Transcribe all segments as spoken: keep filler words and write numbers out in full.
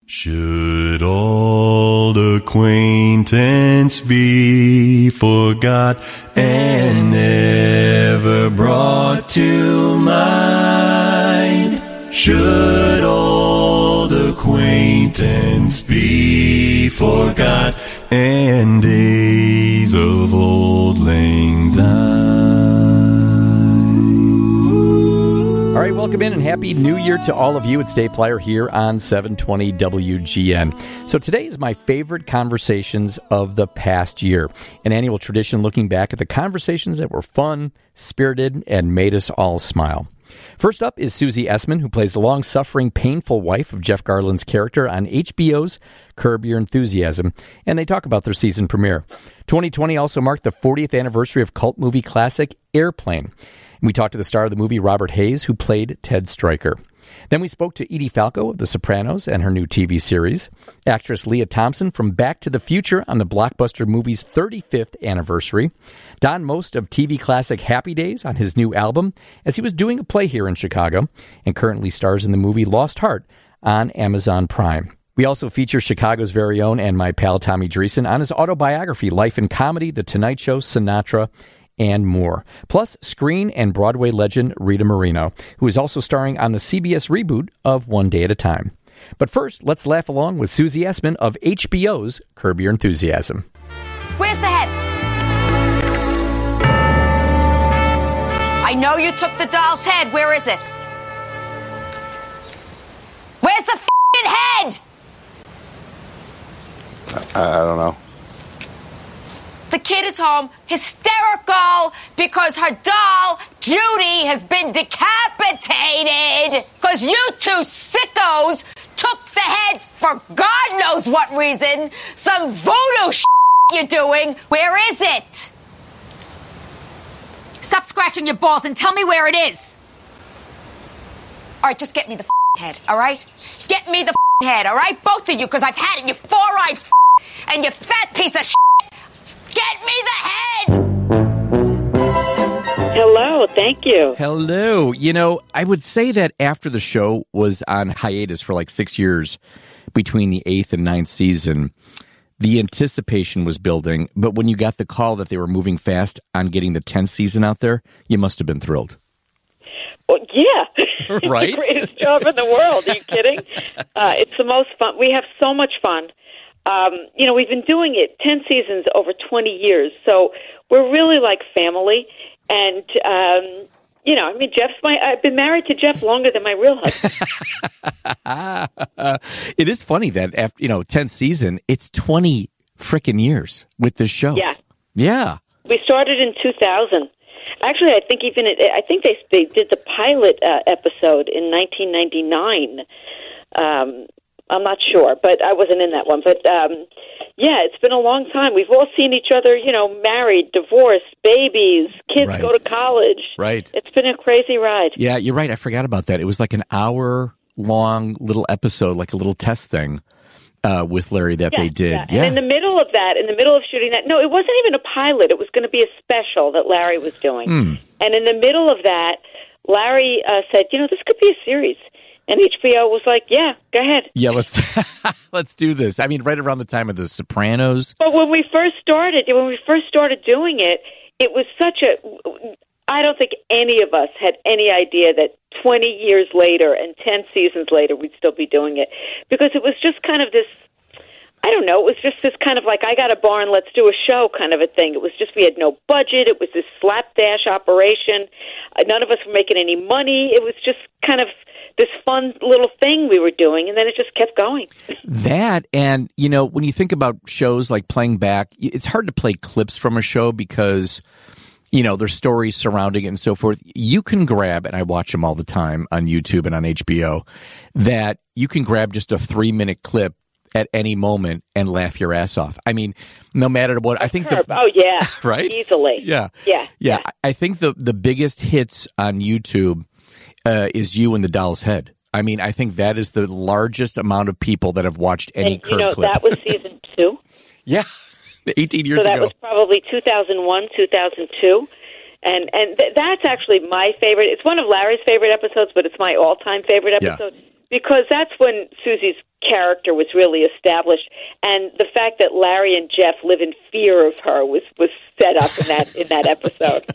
Should old acquaintance be forgot and never brought to mind? Should old acquaintance be forgot and days of old lang syne? All right, welcome in and Happy New Year to all of you. It's Dave Plyer here on seven twenty W G N. So today is my favorite conversations of the past year, an annual tradition looking back at the conversations that were fun, spirited, and made us all smile. First up is Susie Essman, who plays the long-suffering, painful wife of Jeff Garlin's character on H B O's Curb Your Enthusiasm, and they talk about their season premiere. twenty twenty also marked the fortieth anniversary of cult movie classic Airplane. We talked to the star of the movie, Robert Hayes, who played Ted Stryker. Then we spoke to Edie Falco of The Sopranos and her new T V series, actress Leah Thompson from Back to the Future on the blockbuster movie's thirty-fifth anniversary, Don Most of T V classic Happy Days on his new album, as he was doing a play here in Chicago, and currently stars in the movie Lost Heart on Amazon Prime. We also feature Chicago's very own and my pal Tommy Dreesen on his autobiography, Life in Comedy, The Tonight Show, Sinatra, and more. Plus, screen and Broadway legend Rita Moreno, who is also starring on the C B S reboot of One Day at a Time. But first, let's laugh along with Susie Essman of H B O's Curb Your Enthusiasm. Where's the head? I know you took the doll's head. Where is it? Where's the f***ing head? I, I don't know. The kid is home, hysterical, because her doll, Judy, has been decapitated. Because you two sickos took the head for God knows what reason. Some voodoo shit you're doing. Where is it? Stop scratching your balls and tell me where it is. All right, just get me the head, all right? Get me the head, all right? Both of you, because I've had it, you four-eyed and you fat piece of shit. Get me the head! Hello, thank you. Hello. You know, I would say that after the show was on hiatus for like six years between the eighth and ninth season, the anticipation was building. But when you got the call that they were moving fast on getting the tenth season out there, you must have been thrilled. Well, yeah. Right? It's the greatest job in the world. Are you kidding? Uh, it's the most fun. We have so much fun. Um, you know, we've been doing it ten seasons over twenty years, so we're really like family. And, um, you know, I mean, Jeff's my, I've been married to Jeff longer than my real husband. It is funny that after, you know, tenth season, it's twenty frickin' years with this show. Yeah. Yeah. We started in two thousand. Actually, I think even, it, I think they, they did the pilot uh, episode in nineteen ninety-nine. Um I'm not sure, but I wasn't in that one. But, um, yeah, it's been a long time. We've all seen each other, you know, married, divorced, babies, kids right. go to college. Right. It's been a crazy ride. Yeah, you're right. I forgot about that. It was like an hour-long little episode, like a little test thing uh, with Larry that yeah, they did. Yeah. yeah. And in the middle of that, in the middle of shooting that, no, it wasn't even a pilot. It was going to be a special that Larry was doing. Mm. And in the middle of that, Larry uh, said, you know, this could be a series. And H B O was like, yeah, go ahead. Yeah, let's let's do this. I mean, right around the time of The Sopranos. But when we first started, when we first started doing it, it was such a, I don't think any of us had any idea that twenty years later and ten seasons later, we'd still be doing it. Because it was just kind of this, I don't know, it was just this kind of like, I got a barn, let's do a show kind of a thing. It was just, we had no budget. It was this slapdash operation. None of us were making any money. It was just kind of this fun little thing we were doing, and then it just kept going. That, and, you know, when you think about shows like playing back, it's hard to play clips from a show because, you know, there's stories surrounding it and so forth. You can grab, and I watch them all the time on YouTube and on H B O, that you can grab just a three-minute clip at any moment and laugh your ass off. I mean, no matter what, I think the, oh yeah, right, easily, yeah, yeah, yeah. yeah. I think the the biggest hits on YouTube uh, is you and the doll's head. I mean, I think that is the largest amount of people that have watched any and, Curb you know, clip. That was season two. Yeah, eighteen years ago. So that ago. was probably two thousand one, two thousand two. And and th- that's actually my favorite. It's one of Larry's favorite episodes, but it's my all-time favorite episode. Yeah. because that's when Susie's character was really established, and the fact that Larry and Jeff live in fear of her was, was set up in that in that episode.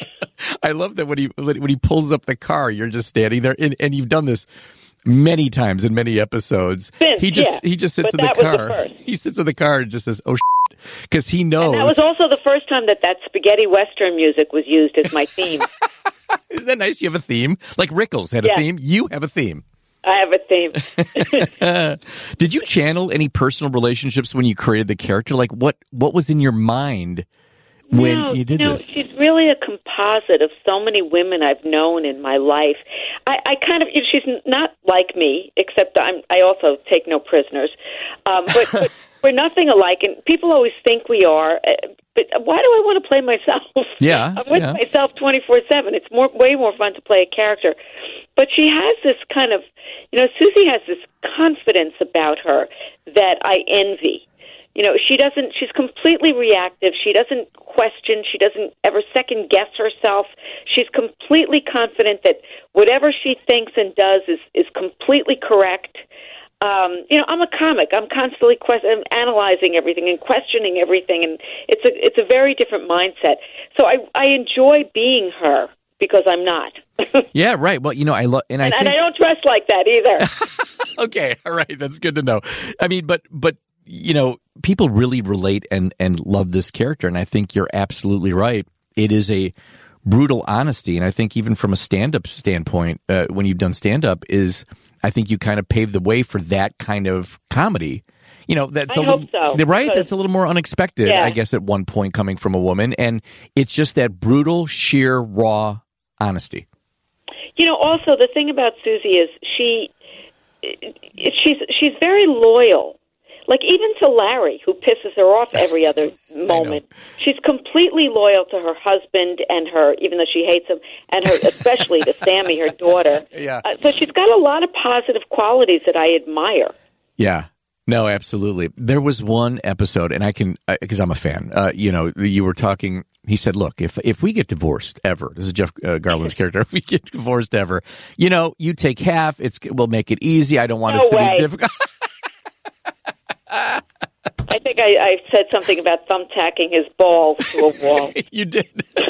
I love that when he when he pulls up the car, you're just standing there, and, and you've done this many times in many episodes. Since, he just yeah, he just sits in the that was car. the first. He sits in the car and just says, "Oh shit," because he knows. And that was also the first time that that spaghetti western music was used as my theme. Isn't that nice? You have a theme, like Rickles had a Yeah. theme. You have a theme. I have a theme. Did you channel any personal relationships when you created the character? Like what what was in your mind when no, you did no, this? she's really a composite of so many women I've known in my life. I, I kind of, you know, she's not like me, except I'm, I also take no prisoners. Um, but, but we're nothing alike, and people always think we are. But why do I want to play myself? Yeah, I'm with yeah. myself twenty-four seven. It's more, way more fun to play a character. But she has this kind of, you know, Susie has this confidence about her that I envy. You know, she doesn't, she's completely reactive. She doesn't question. She doesn't ever second guess herself. She's completely confident that whatever she thinks and does is, is completely correct. Um, you know, I'm a comic. I'm constantly quest- I'm analyzing everything and questioning everything, and it's a it's a very different mindset. So I I enjoy being her because I'm not. Yeah, right. Well, you know, I love, and I and, think, and I don't dress like that either. okay, all right, that's good to know. I mean, but but you know, people really relate and and love this character, and I think you're absolutely right. It is a brutal honesty, and I think even from a stand-up standpoint, uh, when you've done stand-up, is I think you kind of paved the way for that kind of comedy. You know, that's I a hope little, so, right. That's a little more unexpected, Yeah. I guess, at one point coming from a woman, and it's just that brutal, sheer, raw honesty. You know, also the thing about Susie is she she's she's very loyal. Like even to Larry, who pisses her off every other moment, she's completely loyal to her husband and her, even though she hates him, and her especially to Sammy, her daughter. Yeah. Uh, so she's got a lot of positive qualities that I admire. Yeah. No, absolutely. There was one episode, and I can, because I'm a fan, uh, you know, you were talking, he said, look, if if we get divorced ever, this is Jeff uh, Garland's character, if we get divorced ever, you know, you take half, it's we'll make it easy. I don't want No it to way. be difficult. I think I, I said something about thumbtacking his balls to a wall, You did.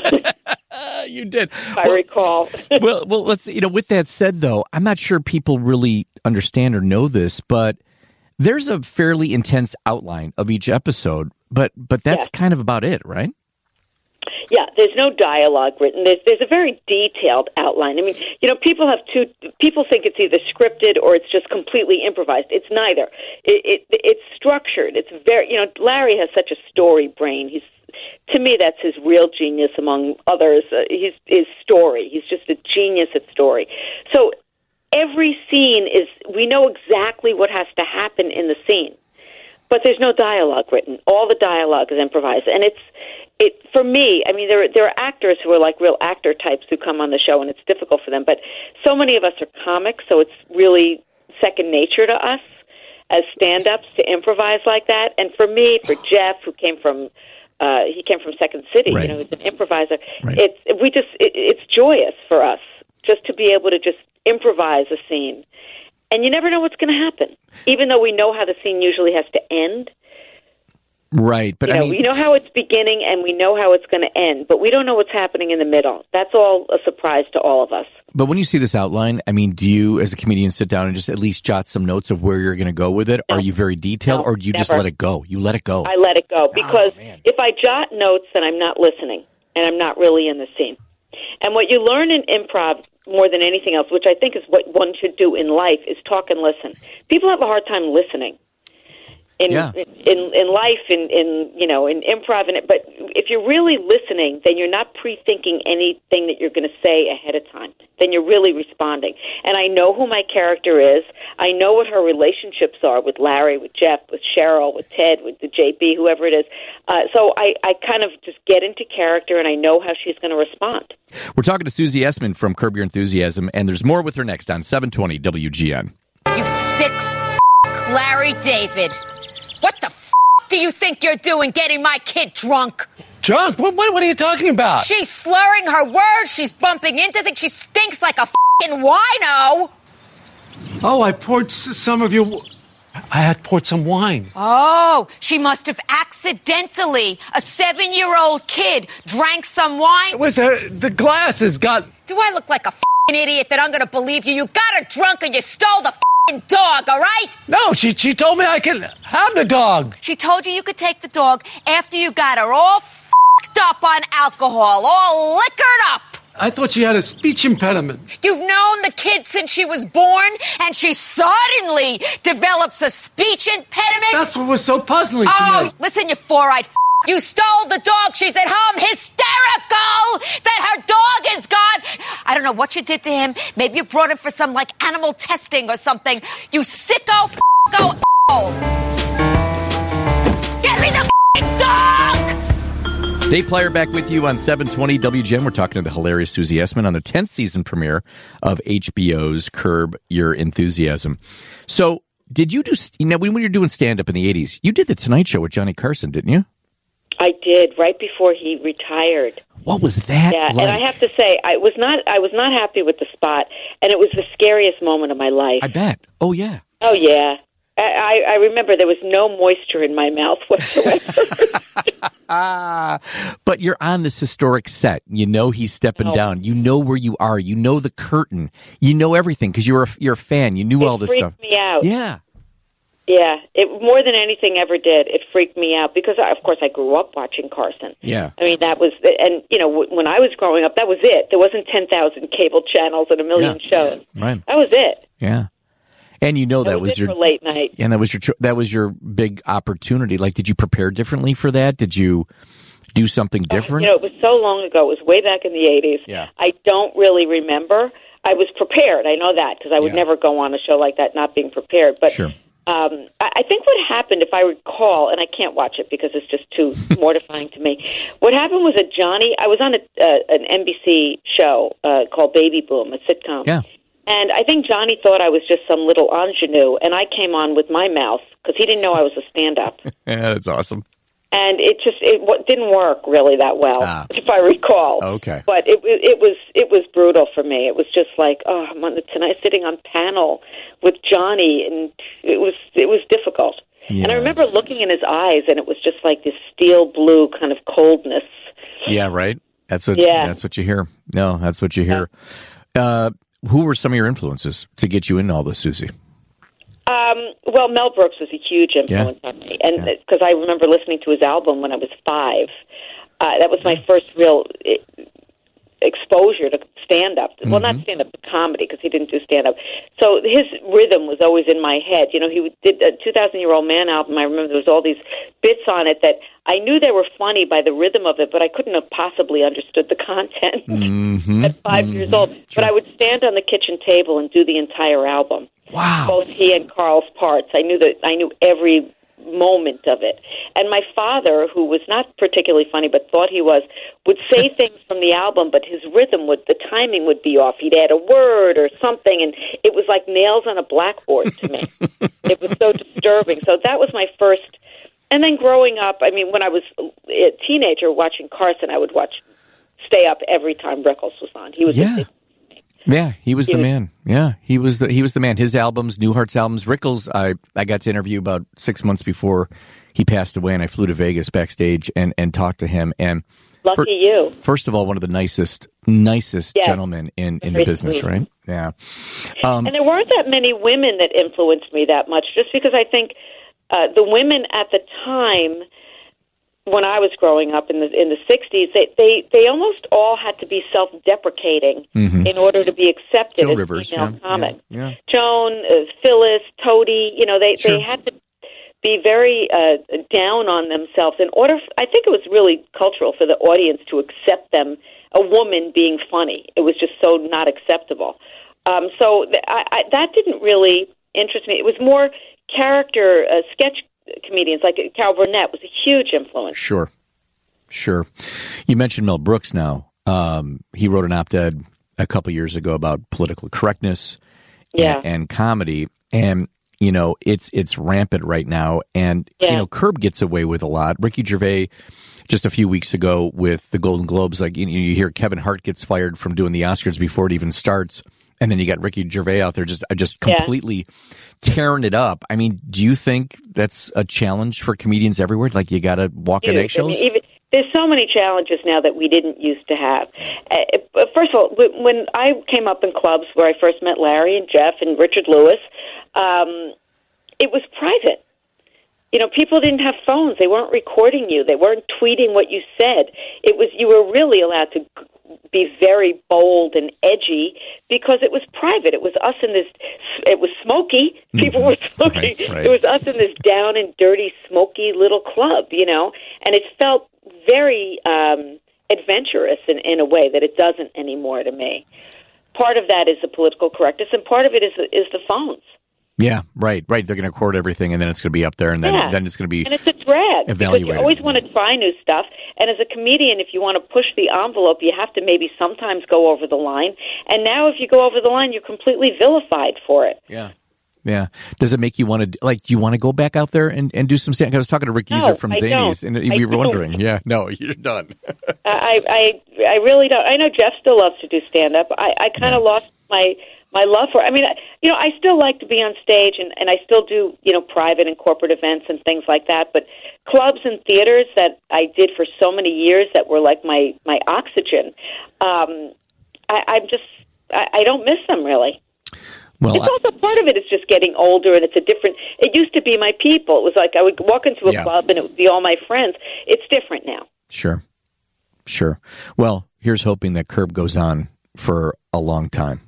You did. if I recall. well, well, let's, you know, with that said, though, I'm not sure people really understand or know this, but there's a fairly intense outline of each episode, but but that's Yes. kind of about it, right? Yeah, there's no dialogue written. There's there's a very detailed outline. I mean, you know, people have two. People think it's either scripted or it's just completely improvised. It's neither. It, it it's structured. It's very. You know, Larry has such a story brain. He's to me that's his real genius among others. Uh, he's his story. He's just a genius at story. So every scene is. We know exactly what has to happen in the scene, but there's no dialogue written. All the dialogue is improvised, and it's. It for me, I mean, there there are actors who are like real actor types who come on the show, and it's difficult for them. But so many of us are comics, so it's really second nature to us as stand-ups to improvise like that. And for me, for Jeff, who came from uh, he came from Second City, Right. you know, he's an improviser. Right. It's we just it, it's joyous for us just to be able to just improvise a scene, and you never know what's going to happen, even though we know how the scene usually has to end. Right, but You I know, mean, we know how it's beginning and we know how it's going to end, but we don't know what's happening in the middle. That's all a surprise to all of us. but when you see this outline, I mean, do you, as a comedian, sit down and just at least jot some notes of where you're going to go with it? No. Are you very detailed, No, or do you just never. let it go? You let it go. I let it go because Oh, man. if I jot notes, then I'm not listening and I'm not really in the scene. And what you learn in improv more than anything else, which I think is what one should do in life, is talk and listen. People have a hard time listening. In, Yeah. in in life, in, in you know, in improv, and it, but if you're really listening, then you're not pre-thinking anything that you're going to say ahead of time. Then you're really responding. And I know who my character is. I know what her relationships are with Larry, with Jeff, with Cheryl, with Ted, with the J B, whoever it is. Uh, so I, I kind of just get into character, and I know how she's going to respond. We're talking to Susie Essman from Curb Your Enthusiasm, and there's more with her next on seven twenty W G N. You sick f- Larry David. What the f- do you think you're doing getting my kid drunk? Drunk? What, what, what are you talking about? She's slurring her words. She's bumping into things. She stinks like a f***ing wino. Oh, I poured s- some of your... I had poured some wine. Oh, she must have accidentally, a seven-year-old kid, drank some wine. It was a... The glasses got... Do I look like a f***ing idiot that I'm going to believe you? You got her drunk and you stole the f***ing dog, all right? No, she she told me I could have the dog. She told you you could take the dog after you got her all f***ed up on alcohol, all liquored up. I thought she had a speech impediment. You've known the kid since she was born, and she suddenly develops a speech impediment? That's what was so puzzling oh, to me. Listen, you four-eyed f***. You stole the dog. She's at home hysterical that her dog is gone. I don't know what you did to him. Maybe you brought him for some, like, animal testing or something. You sicko f***o a**hole. Get me the f***ing dog! Dave Plyer back with you on seven twenty W G N. We're talking to the hilarious Susie Essman on the tenth season premiere of H B O's Curb Your Enthusiasm. So, did you do, you know, when you were doing stand-up in the eighties, you did the Tonight Show with Johnny Carson, didn't you? I did, right before he retired. What was that Yeah, like? and I have to say, I was not I was not happy with the spot, and it was the scariest moment of my life. I bet. Oh, yeah. Oh, yeah. I, I remember there was no moisture in my mouth whatsoever. Ah, but you're on this historic set. You know he's stepping Oh. down. You know where you are. You know the curtain. You know everything because you're a, you're a fan. You knew all It this freaked stuff. me out. Yeah. Yeah, it more than anything ever did. It freaked me out because, I, of course, I grew up watching Carson. Yeah. I mean, that was, and you know, w- when I was growing up, that was it. There wasn't ten thousand cable channels and a million Yeah. shows. Right. That was it. Yeah. And you know that, That was, was, it your for late night. and that was your cho- that was your big opportunity. Like, did you prepare differently for that? Did you do something different? You know, it was so long ago. It was way back in the eighties. Yeah. I don't really remember. I was prepared. I know that because I would Yeah. never go on a show like that not being prepared. But Sure. um, I, I think what happened, if I recall, and I can't watch it because it's just too mortifying to me. What happened was that Johnny, I was on a, uh, an N B C show uh, called Baby Boom, a sitcom. Yeah. And I think Johnny thought I was just some little ingenue, and I came on with my mouth because he didn't know I was a stand-up. Yeah, that's awesome. And it just it w- didn't work really that well, Ah. if I recall. Okay. But it, it it was it was brutal for me. It was just like, oh, I'm on the, tonight sitting on panel with Johnny, and it was it was difficult. Yeah. And I remember looking in his eyes, and it was just like this steel blue kind of coldness. Yeah, right. That's what. Yeah. That's what you hear. No, that's what you hear. Uh, who were some of your influences to get you into all this, Susie? Um, well, Mel Brooks was a huge influence on me, and because I remember listening to his album when I was five. Uh, that was my first real I- exposure to stand-up. Well, not stand-up, but comedy, because he didn't do stand-up. So his rhythm was always in my head. You know, he did a two thousand Year Old Man album. I remember there was all these bits on it that I knew they were funny by the rhythm of it, but I couldn't have possibly understood the content Mm-hmm. at five years old. But I would stand on the kitchen table and do the entire album. Wow. Both he and Carl's parts. I knew that I knew every moment of it. And my father, who was not particularly funny but thought he was, would say things from the album, but his rhythm would, the timing would be off. He'd add a word or something, and it was like nails on a blackboard to me. It was so disturbing. So that was my first. And then growing up, I mean, when I was a teenager watching Carson, I would watch, stay up every time Rickles was on. He was Yeah. a big Yeah, he was He the was- man. Yeah, he was the he was the man. His albums, Newhart's albums, Rickles. I I got to interview about six months before he passed away, and I flew to Vegas backstage and and talked to him. And lucky for- you. first of all, one of the nicest nicest Yes. gentlemen in in the Very business, sweet. right? Yeah. Um, And there weren't that many women that influenced me that much, just because I think uh, the women at the time, when I was growing up in the in the sixties, they they, they almost all had to be self-deprecating Mhm. in order to be accepted Joan as Rivers, female yeah, comic. yeah, yeah. Joan, uh, Phyllis, Toady, you know, they Sure. they had to be very uh, down on themselves in order. f- I think it was really cultural for the audience to accept them, a woman being funny. It was just so not acceptable. Um, so th- I, I, that didn't really interest me. It was more character uh, sketch comedians, like Carol Burnett was a huge influence. Sure, sure. You mentioned Mel Brooks. Now, um, he wrote an op-ed a couple years ago about political correctness Yeah. and, and comedy, and you know it's it's rampant right now. And Yeah. you know, Curb gets away with a lot. Ricky Gervais, just a few weeks ago with the Golden Globes, like you, you hear Kevin Hart gets fired from doing the Oscars before it even starts. And then you got Ricky Gervais out there just just completely yeah. tearing it up. I mean, do you think that's a challenge for comedians everywhere? Like, you got to walk on eggshells? I mean, even, there's so many challenges now that we didn't used to have. Uh, first of all, when I came up in clubs where I first met Larry and Jeff and Richard Lewis, um, it was private. You know, people didn't have phones. They weren't recording you. They weren't tweeting what you said. It was, you were really allowed to be very bold and edgy because it was private. It was us in this, it was smoky. People were smoking. Right, right. It was us in this down and dirty, smoky little club, you know, and it felt very um, adventurous in, in a way that it doesn't anymore to me. Part of that is the political correctness, and part of it is is the phones. Yeah, right, right. They're going to record everything, and then it's going to be up there, and then, yeah. then it's going to be and it's a drag evaluated. Because you always want to try new stuff. And as a comedian, if you want to push the envelope, you have to maybe sometimes go over the line. And now, if you go over the line, you're completely vilified for it. Yeah, yeah. Does it make you want to like? Do you want to go back out there and, and do some stand? I was talking to Rick Geezer no, from I Zanies, don't. and we I were don't. wondering. Yeah, no, you're done. I, I I really don't. I know Jeff still loves to do stand up. I, I kind of yeah. lost my. My love for, I mean, you know, I still like to be on stage, and, and I still do, you know, private and corporate events and things like that. But clubs and theaters that I did for so many years that were like my, my oxygen, um, I, I'm just, I, I don't miss them really. Well, it's also part of it is just getting older, and it's a different, it used to be my people. It was like I would walk into a yeah. club and it would be all my friends. It's different now. Sure. Sure. Well, here's hoping that Curb goes on for a long time.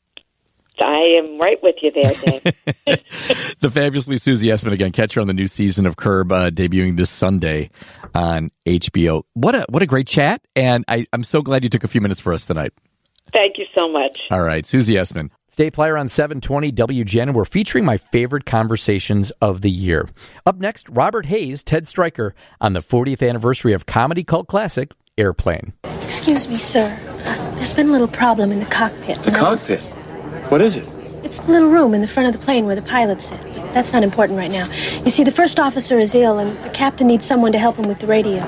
I am right with you there, Dave. The fabulously Susie Essman again. Catch her on the new season of Curb, uh, debuting this Sunday on H B O. What a what a great chat, and I, I'm so glad you took a few minutes for us tonight. Thank you so much. All right, Susie Essman. State Player on seven twenty W G N, and we're featuring my favorite conversations of the year. Up next, Robert Hayes, Ted Stryker, on the fortieth anniversary of comedy cult classic Airplane. Excuse me, sir. Uh, there's been a little problem in the cockpit. The cockpit? What is it? It's the little room in the front of the plane where the pilots sit. But that's not important right now. You see, the first officer is ill, and the captain needs someone to help him with the radio.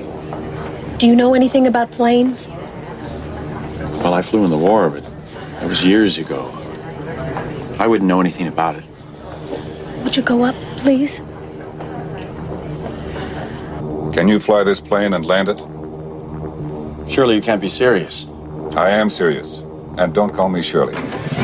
Do you know anything about planes? Well, I flew in the war, but that was years ago. I wouldn't know anything about it. Would you go up, please? Can you fly this plane and land it? Surely you can't be serious. I am serious. And don't call me Shirley.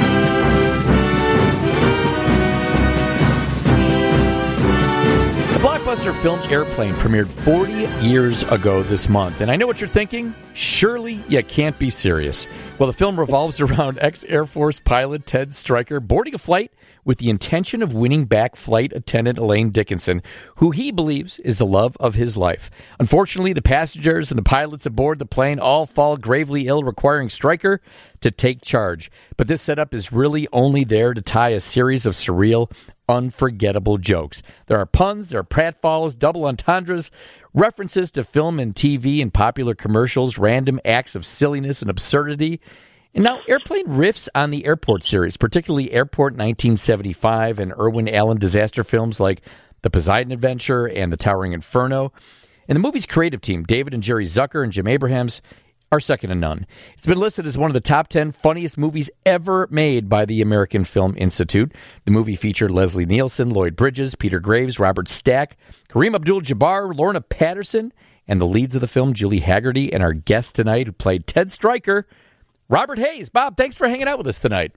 The blockbuster film Airplane premiered forty years ago this month. And I know what you're thinking. Surely you can't be serious. Well, the film revolves around ex-Air Force pilot Ted Stryker boarding a flight with the intention of winning back flight attendant Elaine Dickinson, who he believes is the love of his life. Unfortunately, the passengers and the pilots aboard the plane all fall gravely ill, requiring Stryker to take charge. But this setup is really only there to tie a series of surreal, unforgettable jokes. There are puns, there are pratfalls, double entendres, references to film and T V and popular commercials, random acts of silliness and absurdity. And now Airplane riffs on the Airport series, particularly Airport nineteen seventy-five and Irwin Allen disaster films like The Poseidon Adventure and The Towering Inferno. And the movie's creative team, David and Jerry Zucker and Jim Abrahams, are second to none. It's been listed as one of the top ten funniest movies ever made by the American Film Institute. The movie featured Leslie Nielsen, Lloyd Bridges, Peter Graves, Robert Stack, Kareem Abdul-Jabbar, Lorna Patterson, and the leads of the film, Julie Haggerty, and our guest tonight who played Ted Stryker, Robert Hayes. Bob, thanks for hanging out with us tonight.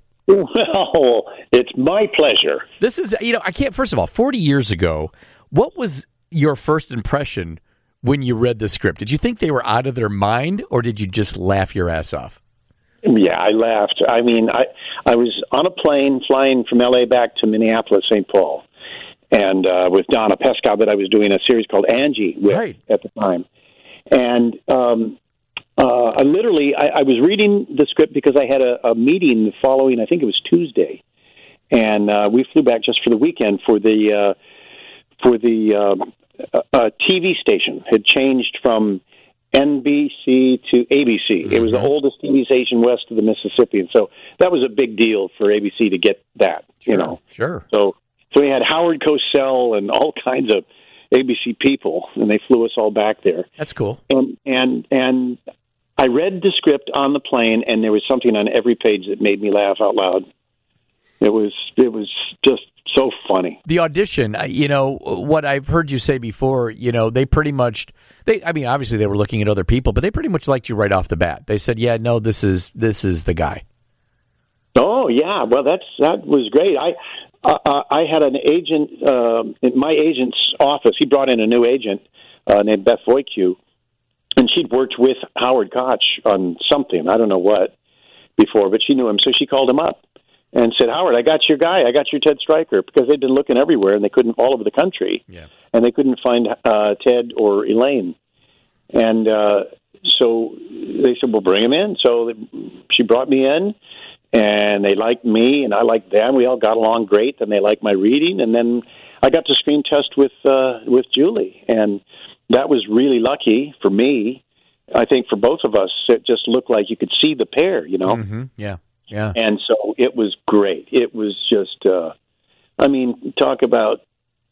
Well, it's my pleasure. This is, you know, I can't, first of all, forty years ago, what was your first impression when you read the script? Did you think they were out of their mind, or did you just laugh your ass off? Yeah, I laughed. I mean, I I was on a plane flying from L A back to Minneapolis, Saint Paul, and uh, with Donna Pescow that I was doing a series called Angie with right. at the time. And um, uh, I literally, I, I was reading the script because I had a, a meeting the following, I think it was Tuesday, and uh, we flew back just for the weekend for the, uh, for the, um, A, a T V station had changed from N B C to A B C. Mm-hmm. It was the oldest T V station west of the Mississippi, and so that was a big deal for A B C to get that. Sure, you know, sure. So, so we had Howard Cosell and all kinds of A B C people, and they flew us all back there. That's cool. And and and I read the script on the plane, and there was something on every page that made me laugh out loud. It was it was just so funny. The audition, you know, what I've heard you say before, you know, they pretty much, they. I mean, obviously they were looking at other people, but they pretty much liked you right off the bat. They said, yeah, no, this is this is the guy. Oh, yeah. Well, that's that was great. I uh, I had an agent uh, in my agent's office. He brought in a new agent uh, named Beth Voicu, and she'd worked with Howard Koch on something, I don't know what, before, but she knew him, so she called him up and said, Howard, I got your guy. I got your Ted Stryker, because they'd been looking everywhere, and they couldn't, all over the country, yeah. and they couldn't find uh, Ted or Elaine. And uh, so they said, well, bring him in. So she brought me in, and they liked me, and I liked them. We all got along great, and they liked my reading. And then I got to screen test with uh, with Julie, and that was really lucky for me. I think for both of us, it just looked like you could see the pair, you know? Mm-hmm. Yeah, yeah. And so it was great. It was just, uh, I mean, talk about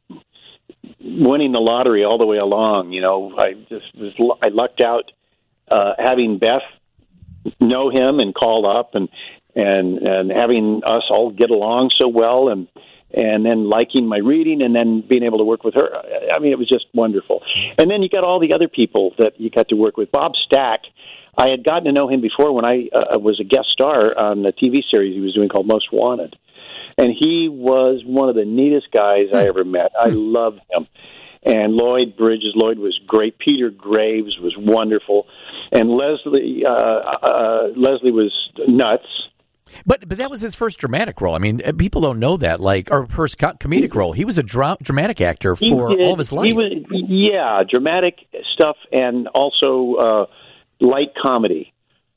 winning the lottery all the way along, you know. I just was, I lucked out uh, having Beth know him and call up, and, and, and having us all get along so well, and and then liking my reading, and then being able to work with her. I mean, it was just wonderful. And then you got all the other people that you got to work with. Bob Stack, I had gotten to know him before when I uh, was a guest star on the T V series he was doing called Most Wanted. And he was one of the neatest guys I ever met. I loved him. And Lloyd Bridges, Lloyd was great. Peter Graves was wonderful. And Leslie, uh, uh, Leslie was nuts. But but that was his first dramatic role. I mean, people don't know that. Like, or first co- comedic role. He was a dra- dramatic actor for all of his life. He was, yeah, dramatic stuff, and also uh, light comedy.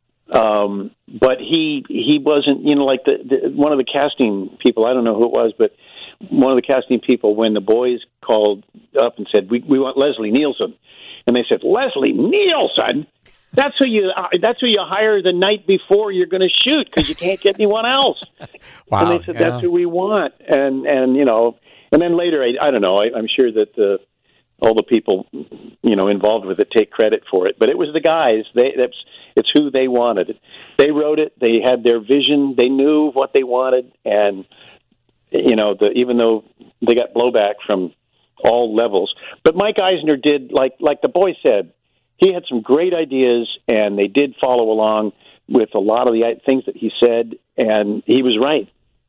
Um, but he he wasn't, you know, like the, the one of the casting people. I don't know who it was, but one of the casting people, when the boys called up and said, "We we want Leslie Nielsen," and they said, "Leslie Nielsen." That's who you. Uh, that's who you hire the night before you're going to shoot, because you can't get anyone else. Wow, and they said yeah. that's who we want, and and you know, and then later, I, I don't know. I, I'm sure that the all the people, you know, involved with it take credit for it, but it was the guys. They that's it's who they wanted. They wrote it. They had their vision. They knew what they wanted, and you know, the even though they got blowback from all levels, but Mike Eisner did like like the boy said. He had some great ideas, and they did follow along with a lot of the things that he said, and he was right.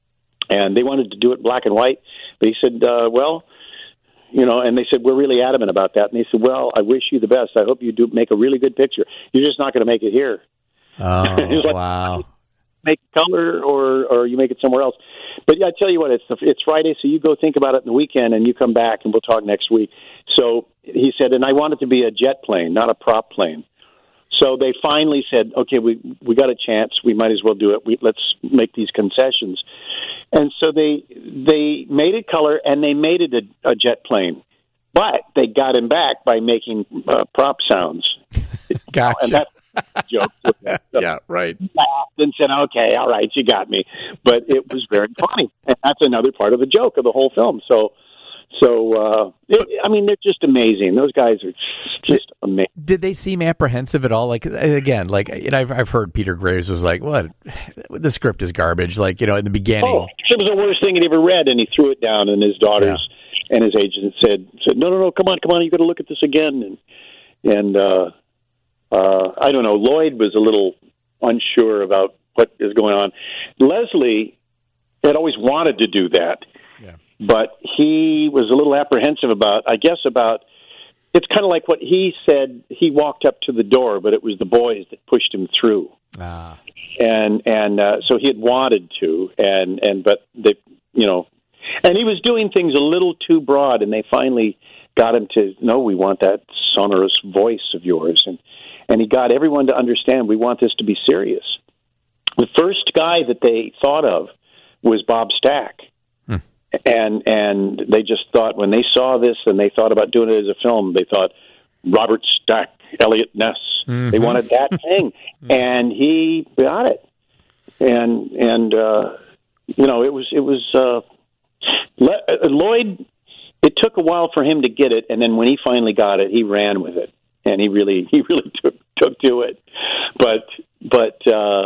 And they wanted to do it black and white, but he said, uh, well, you know, and they said, we're really adamant about that. And they said, well, I wish you the best. I hope you do make a really good picture. You're just not going to make it here. Oh, like, wow. Make color, or, or you make it somewhere else. But yeah, I tell you what, it's it's Friday, so you go think about it in the weekend, and you come back, and we'll talk next week. So he said, and I want it to be a jet plane, not a prop plane. So they finally said, okay, we we got a chance. We might as well do it. We, let's make these concessions. And so they they made it color, and they made it a, a jet plane. But they got him back by making uh, prop sounds. Gotcha. And that's a joke. Yeah, right. And said, okay, all right, you got me. But it was very funny. And that's another part of the joke of the whole film. So, so uh, it, I mean, they're just amazing. Those guys are just amazing. Did they seem apprehensive at all? Like, again, like, and I've, I've heard Peter Graves was like, what? The script is garbage. Like, you know, in the beginning. Oh, it was the worst thing he'd ever read, and he threw it down, and his daughters yeah. and his agent said, said, no, no, no, come on, come on, you got to look at this again. And, and uh, uh, I don't know, Lloyd was a little unsure about what is going on. Leslie had always wanted to do that, yeah. but he was a little apprehensive about, I guess, about, it's kind of like what he said. He walked up to the door, but it was the boys that pushed him through. Ah. And and uh, so he had wanted to, and, and but they, you know, and he was doing things a little too broad, and they finally got him to, no, we want that sonorous voice of yours, and and he got everyone to understand we want this to be serious. The first guy that they thought of was Bob Stack. Hmm. And and they just thought, when they saw this and they thought about doing it as a film, they thought, Robert Stack, Elliot Ness. Mm-hmm. They wanted that thing. And he got it. And, and uh, you know, it was, it was uh, Le- Lloyd, it took a while for him to get it, and then when he finally got it, he ran with it. And he really, he really took go do it. But but uh,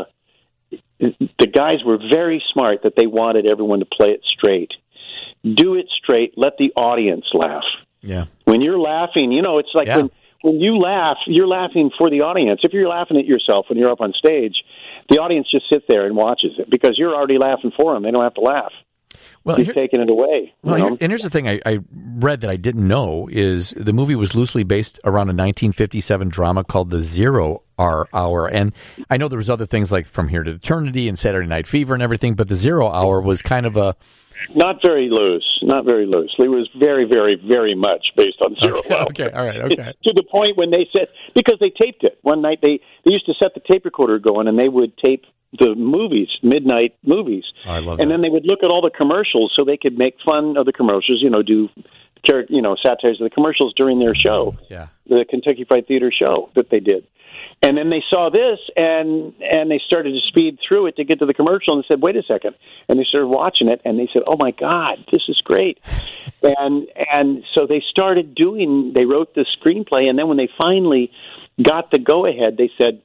the guys were very smart that they wanted everyone to play it straight. Do it straight. Let the audience laugh. Yeah. When you're laughing, you know, it's like yeah. when, when you laugh, you're laughing for the audience. If you're laughing at yourself when you're up on stage, the audience just sits there and watches it because you're already laughing for them. They don't have to laugh. Well, You've here, taken it away. Well, you know? here, and here's the thing I, I read that I didn't know is the movie was loosely based around a nineteen fifty-seven drama called The Zero Hour. And I know there was other things like From Here to Eternity and Saturday Night Fever and everything, but The Zero Hour was kind of a... Not very loose. Not very loose. It was very, very, very much based on Zero okay, Hour. Okay, all right, okay. To the point when they said, because they taped it. One night they, they used to set the tape recorder going, and they would tape the movies, midnight movies. Oh, I love and that. then they would look at all the commercials so they could make fun of the commercials, you know, do you know satires of the commercials during their show, yeah. the Kentucky Fried Theater show that they did. And then they saw this, and and they started to speed through it to get to the commercial, and said, "Wait a second!" And they started watching it, and they said, "Oh my God, this is great!" and and so they started doing. They wrote the screenplay, and then when they finally got the go ahead, they said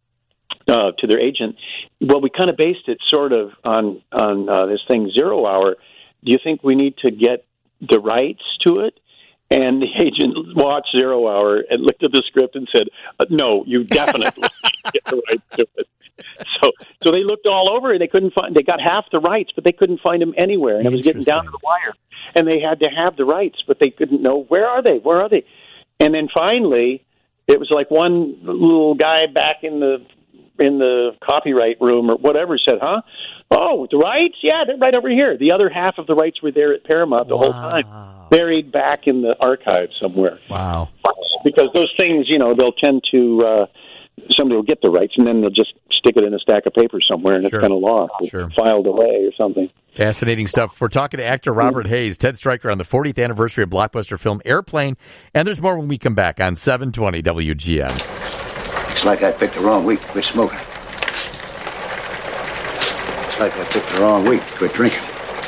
uh, to their agent, "Well, we kind of based it sort of on on uh, this thing, Zero Hour. Do you think we need to get the rights to it?" And the agent watched Zero Hour and looked at the script and said, uh, "No, you definitely get the rights to it." So, so they looked all over and they couldn't find. They got half the rights, but they couldn't find them anywhere, and it was getting down to the wire. And they had to have the rights, but they couldn't know where are they? Where are they? And then finally, it was like one little guy back in the in the copyright room or whatever said, "Huh? Oh, the rights? Yeah, they're right over here." The other half of the rights were there at Paramount the wow. whole time, buried back in the archive somewhere. Wow. Because those things, you know, they'll tend to, uh, somebody will get the rights, and then they'll just stick it in a stack of paper somewhere, and sure. it's kind of lost, sure. filed away or something. Fascinating stuff. We're talking to actor Robert Hays, Ted Stryker, on the fortieth anniversary of blockbuster film Airplane, and there's more when we come back on seven twenty W G N. Looks like I picked the wrong week to quit smoking. Looks like I picked the wrong week to quit drinking.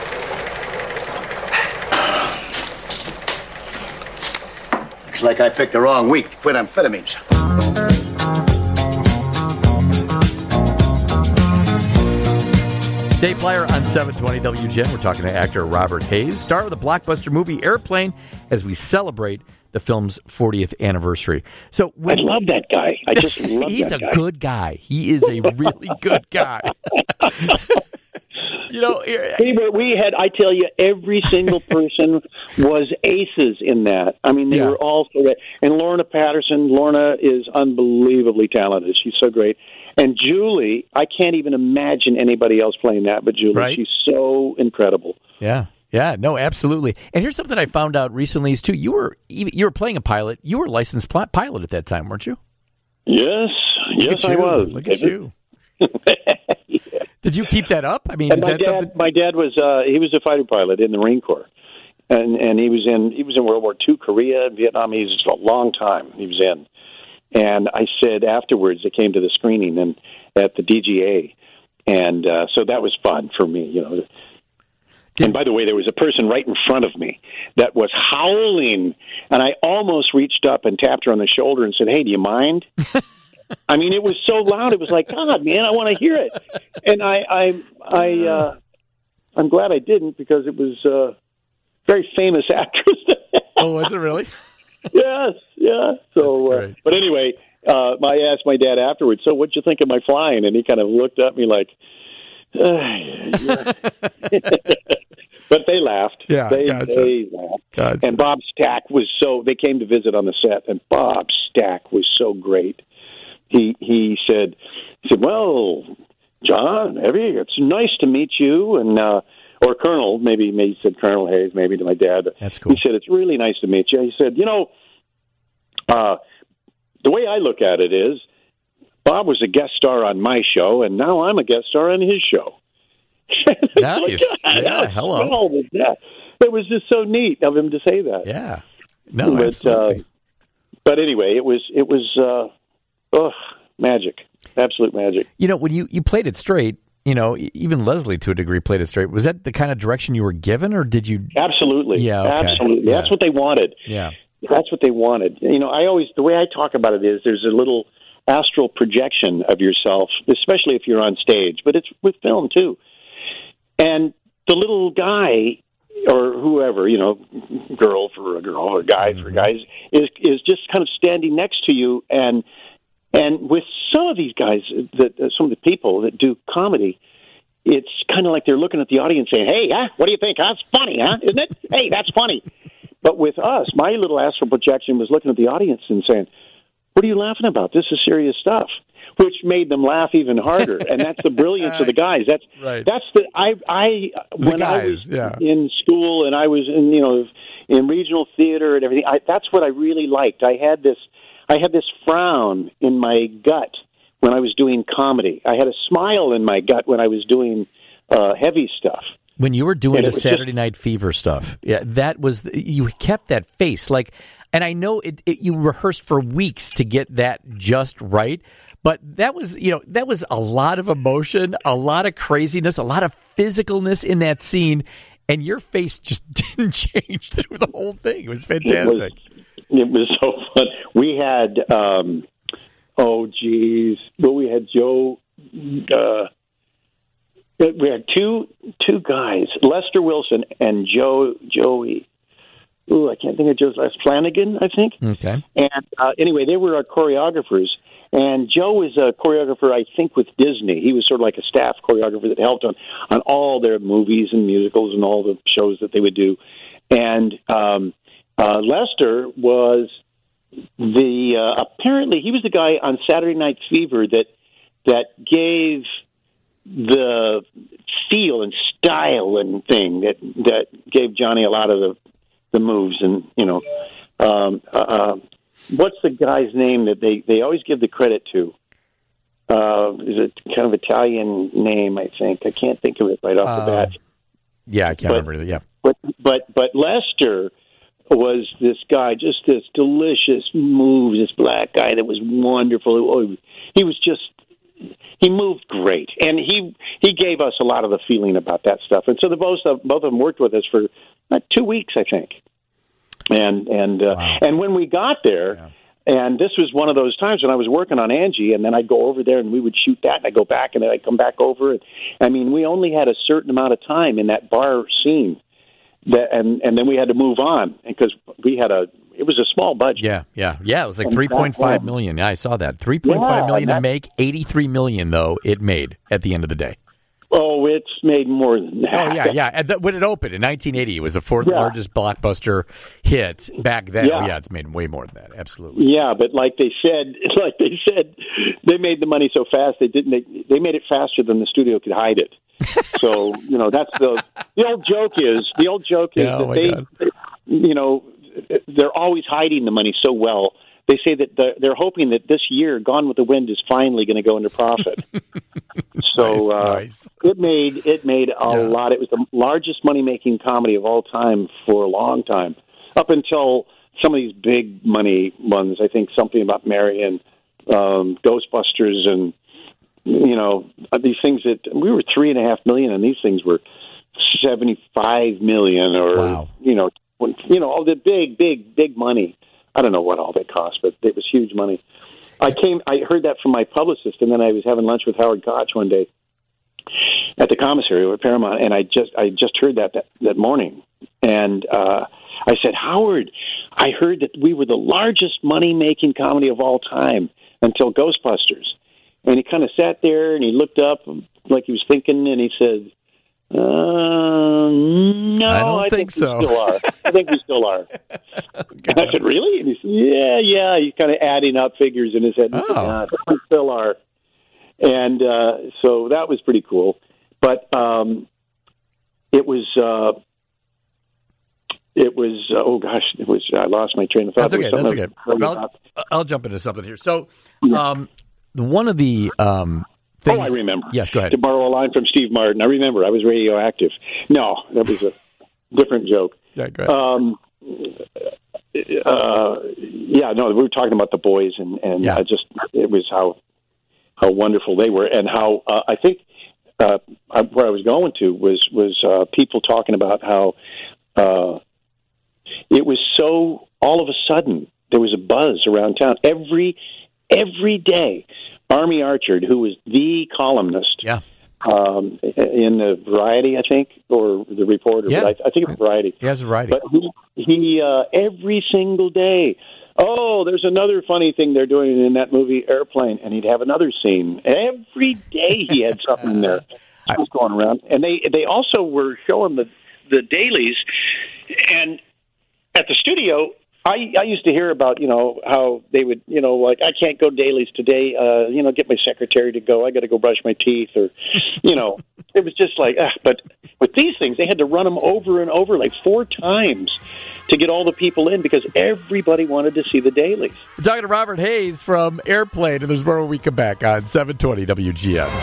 Looks like I picked the wrong week to quit amphetamines. Dave Plyer on seven twenty W G N. We're talking to actor Robert Hays, star of the blockbuster movie Airplane, as we celebrate the film's fortieth anniversary. So when, I love that guy. I just love he's that a guy. good guy. He is a really good guy. You know, we, were, we had, I tell you, every single person was aces in that. I mean, they yeah. were all so great. And Lorna Patterson, Lorna is unbelievably talented. She's so great. And Julie, I can't even imagine anybody else playing that but Julie. Right. She's so incredible. Yeah. Yeah, no, absolutely. And here's something I found out recently is, too, you were you were playing a pilot. You were a licensed pilot at that time, weren't you? Yes. Look yes, at I you. was. Look at you. yeah. Did you keep that up? I mean, and is my that dad, something? my dad was uh, he was a fighter pilot in the Marine Corps, and and he was in he was in World War Two, Korea, and Vietnam. He was a long time he was in. And I said afterwards, they came to the screening and at the D G A, and uh, so that was fun for me, you know. And by the way, there was a person right in front of me that was howling, and I almost reached up and tapped her on the shoulder and said, "Hey, do you mind?" I mean, it was so loud. It was like, God, man, I want to hear it. And I, I, I, uh, I'm glad I didn't because it was a very famous actress. Oh, was it really? Yes, yeah. So, uh, but anyway, uh, I asked my dad afterwards, "So, what'd you think of my flying?" And he kind of looked at me like, uh, but they laughed. Yeah, they, gotcha. they laughed. Gotcha. And Bob Stack was so. They came to visit on the set, and Bob Stack was so great. He he said, he said, "Well, John, Evie, it's nice to meet you." And uh, or Colonel, maybe maybe he said Colonel Hayes, maybe to my dad. That's cool. He said, "It's really nice to meet you." He said, "You know, uh, the way I look at it is, Bob was a guest star on my show, and now I'm a guest star on his show." Nice. Like, yeah. Hello. Well, was that? It was just so neat of him to say that. Yeah. No, but, absolutely. Uh, but anyway, it was it was uh, oh magic, absolute magic. You know, when you, you played it straight, you know, even Leslie to a degree played it straight. Was that the kind of direction you were given, or did you? Absolutely. Yeah. Okay. Absolutely. Yeah. That's what they wanted. Yeah. That's what they wanted. You know, I always the way I talk about it is there's a little astral projection of yourself, especially if you're on stage, but it's with film too. And the little guy or whoever, you know, girl for a girl or guy mm-hmm. for guys, is is just kind of standing next to you. And and with some of these guys, that some of the people that do comedy, it's kind of like they're looking at the audience saying, hey, huh? What do you think? Huh? That's funny, huh? Isn't it? Hey, that's funny. But with us, my little astral projection was looking at the audience and saying, what are you laughing about? This is serious stuff, which made them laugh even harder. And that's the brilliance of the guys. That's right. That's the I I the when guys, I was yeah. in school and I was in you know in regional theater and everything. I, that's what I really liked. I had this I had this frown in my gut when I was doing comedy. I had a smile in my gut when I was doing uh, heavy stuff. When you were doing And the it was Saturday just- Night Fever stuff, yeah, that was you kept that face like, and I know it, it. You rehearsed for weeks to get that just right, but that was you know that was a lot of emotion, a lot of craziness, a lot of physicalness in that scene, and your face just didn't change through the whole thing. It was fantastic. It was, it was so fun. We had, um, oh geez, well we had Joe. Uh, We had two two guys, Lester Wilson and Joe Joey. Ooh, I can't think of Joe's last Flanagan, I think. Okay. And uh, anyway, they were our choreographers, and Joe was a choreographer, I think, with Disney. He was sort of like a staff choreographer that helped on on all their movies and musicals and all the shows that they would do. And um, uh, Lester was the uh, apparently he was the guy on Saturday Night Fever that that gave the feel and style and thing that that gave Johnny a lot of the the moves. And you know, um, uh, what's the guy's name that they they always give the credit to? Uh, is it kind of Italian name? I think I can't think of it right off Uh, the bat. Yeah, I can't But- remember. Yeah, But but but Lester was this guy, just this delicious move, this black guy that was wonderful. Oh, he was just he moved great, and he he gave us a lot of the feeling about that stuff. And so the both of both of them worked with us for uh, two weeks, I think. And and uh, Wow. and when we got there. Yeah. And this was one of those times when I was working on Angie, and then I'd go over there and we would shoot that, and I'd go back, and then I'd come back over. And I mean, we only had a certain amount of time in that bar scene, that, and and then we had to move on because we had a. It was a small budget. yeah, yeah, yeah. It was like And three point five that- million. Yeah, I saw that. Three point five Yeah, million to that- make. Eighty-three million though it made at the end of the day. Oh, it's made more than that. Oh yeah, yeah. And th- when it opened in nineteen eighty, it was the fourth Yeah. largest blockbuster hit back then. Yeah. Oh yeah, it's made way more than that. Absolutely. Yeah, but like they said, like they said, they made the money so fast they didn't. They, they made it faster than the studio could hide it. So you know that's the the old joke is the old joke is Yeah, oh that my they, God. you know, they're always hiding the money so well. They say that they're, they're hoping that this year, Gone with the Wind is finally going to go into profit. So Nice, uh, nice. it made it made a Yeah. lot. It was the largest money making comedy of all time for a long time, up until some of these big money ones. I think Something About Mary and um, Ghostbusters, and you know these things that we were three and a half million, and these things were seventy five million, or Wow. you know, when, you know all the big, big, big money. I don't know what all that cost, but it was huge money. I came, I heard that from my publicist, and then I was having lunch with Howard Koch one day at the commissary at Paramount, and I just, I just heard that that, that morning, and uh, I said, Howard, I heard that we were the largest money-making comedy of all time until Ghostbusters, and he kind of sat there and he looked up like he was thinking, and he said, Uh, no, I don't think we so. Still are. I think we still are. And I said, really? And he said, yeah, yeah. He's kind of adding up figures in his head. And he said, Oh. "Yeah, I think we still are. And uh, so that was pretty cool. But um, it was, uh, it was. Uh, oh gosh, it was. I lost my train of thought. That's okay. There was That's okay. something I was I'll, about- I'll jump into something here. So, um, one of the um, things. Oh, I remember. Yes, go ahead. To borrow a line from Steve Martin, I remember. I was radioactive. No, that was a different joke. Yeah, go ahead. Um, uh, yeah, no, we were talking about the boys, and and Yeah. I just it was how how wonderful they were, and how uh, I think uh, I, where I was going to was was uh, people talking about how uh, it was so all of a sudden there was a buzz around town. Every every day. Army Archerd, who was the columnist, yeah, um, in the Variety, I think, or the Reporter. Yeah. But I, I think it's Variety. Yeah, it's Variety. But he, he uh, every single day. Oh, there's another funny thing they're doing in that movie Airplane, and he'd have another scene. Every day he had something in there. I was going around, and they they also were showing the the dailies, and at the studio, I I used to hear about, you know, how they would, you know, like, I can't go dailies today, uh, you know, get my secretary to go, I got to go brush my teeth, or, you know, it was just like, uh, but with these things, they had to run them over and over like four times to get all the people in because everybody wanted to see the dailies. We're talking to Robert Hayes from Airplane, and there's more when we come back on seven twenty W G N.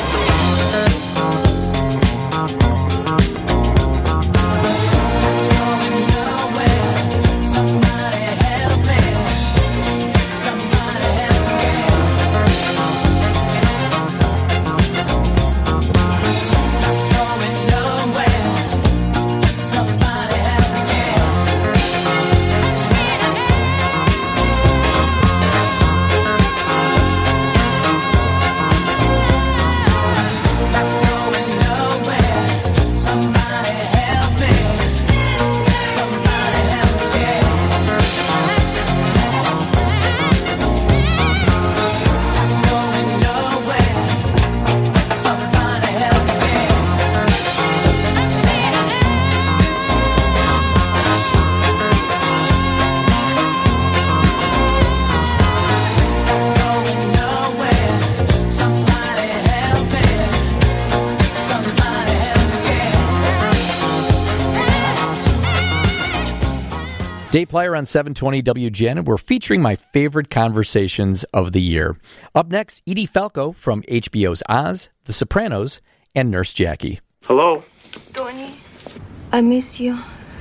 Day Player on seven twenty W G N, and we're featuring my favorite conversations of the year. Up next, Edie Falco from H B O's Oz, The Sopranos, and Nurse Jackie. Hello? Tony, I miss you.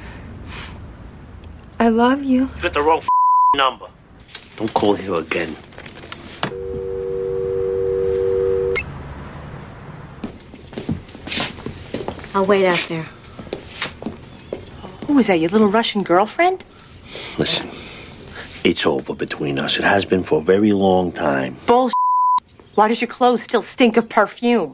I love you. You got the wrong f- number. Don't call here again. I'll wait out there. Who was that, your little Russian girlfriend? Listen, it's over between us. It has been for a very long time. Bullshit. Why does your clothes still stink of perfume?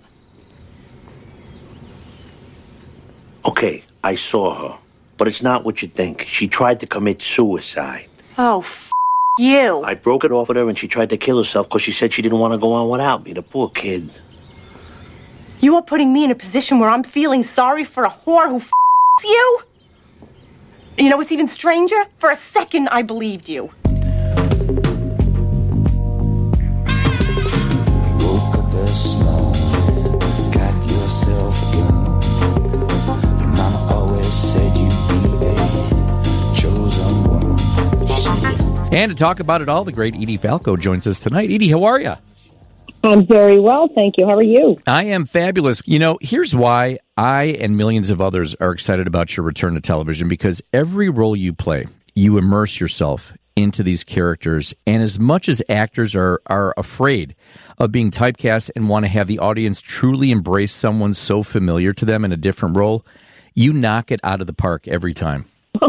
Okay, I saw her, but it's not what you think. She tried to commit suicide. Oh, f*** you. I broke it off with her, and she tried to kill herself because she said she didn't want to go on without me. The poor kid. You are putting me in a position where I'm feeling sorry for a whore who f*** you? You know what's even stranger? For a second, I believed you. And to talk about it all, the great Edie Falco joins us tonight. Edie, how are you? I'm very well, thank you. How are you? I am fabulous. You know, here's why I and millions of others are excited about your return to television, because every role you play, you immerse yourself into these characters. And as much as actors are, are afraid of being typecast and want to have the audience truly embrace someone so familiar to them in a different role, you knock it out of the park every time.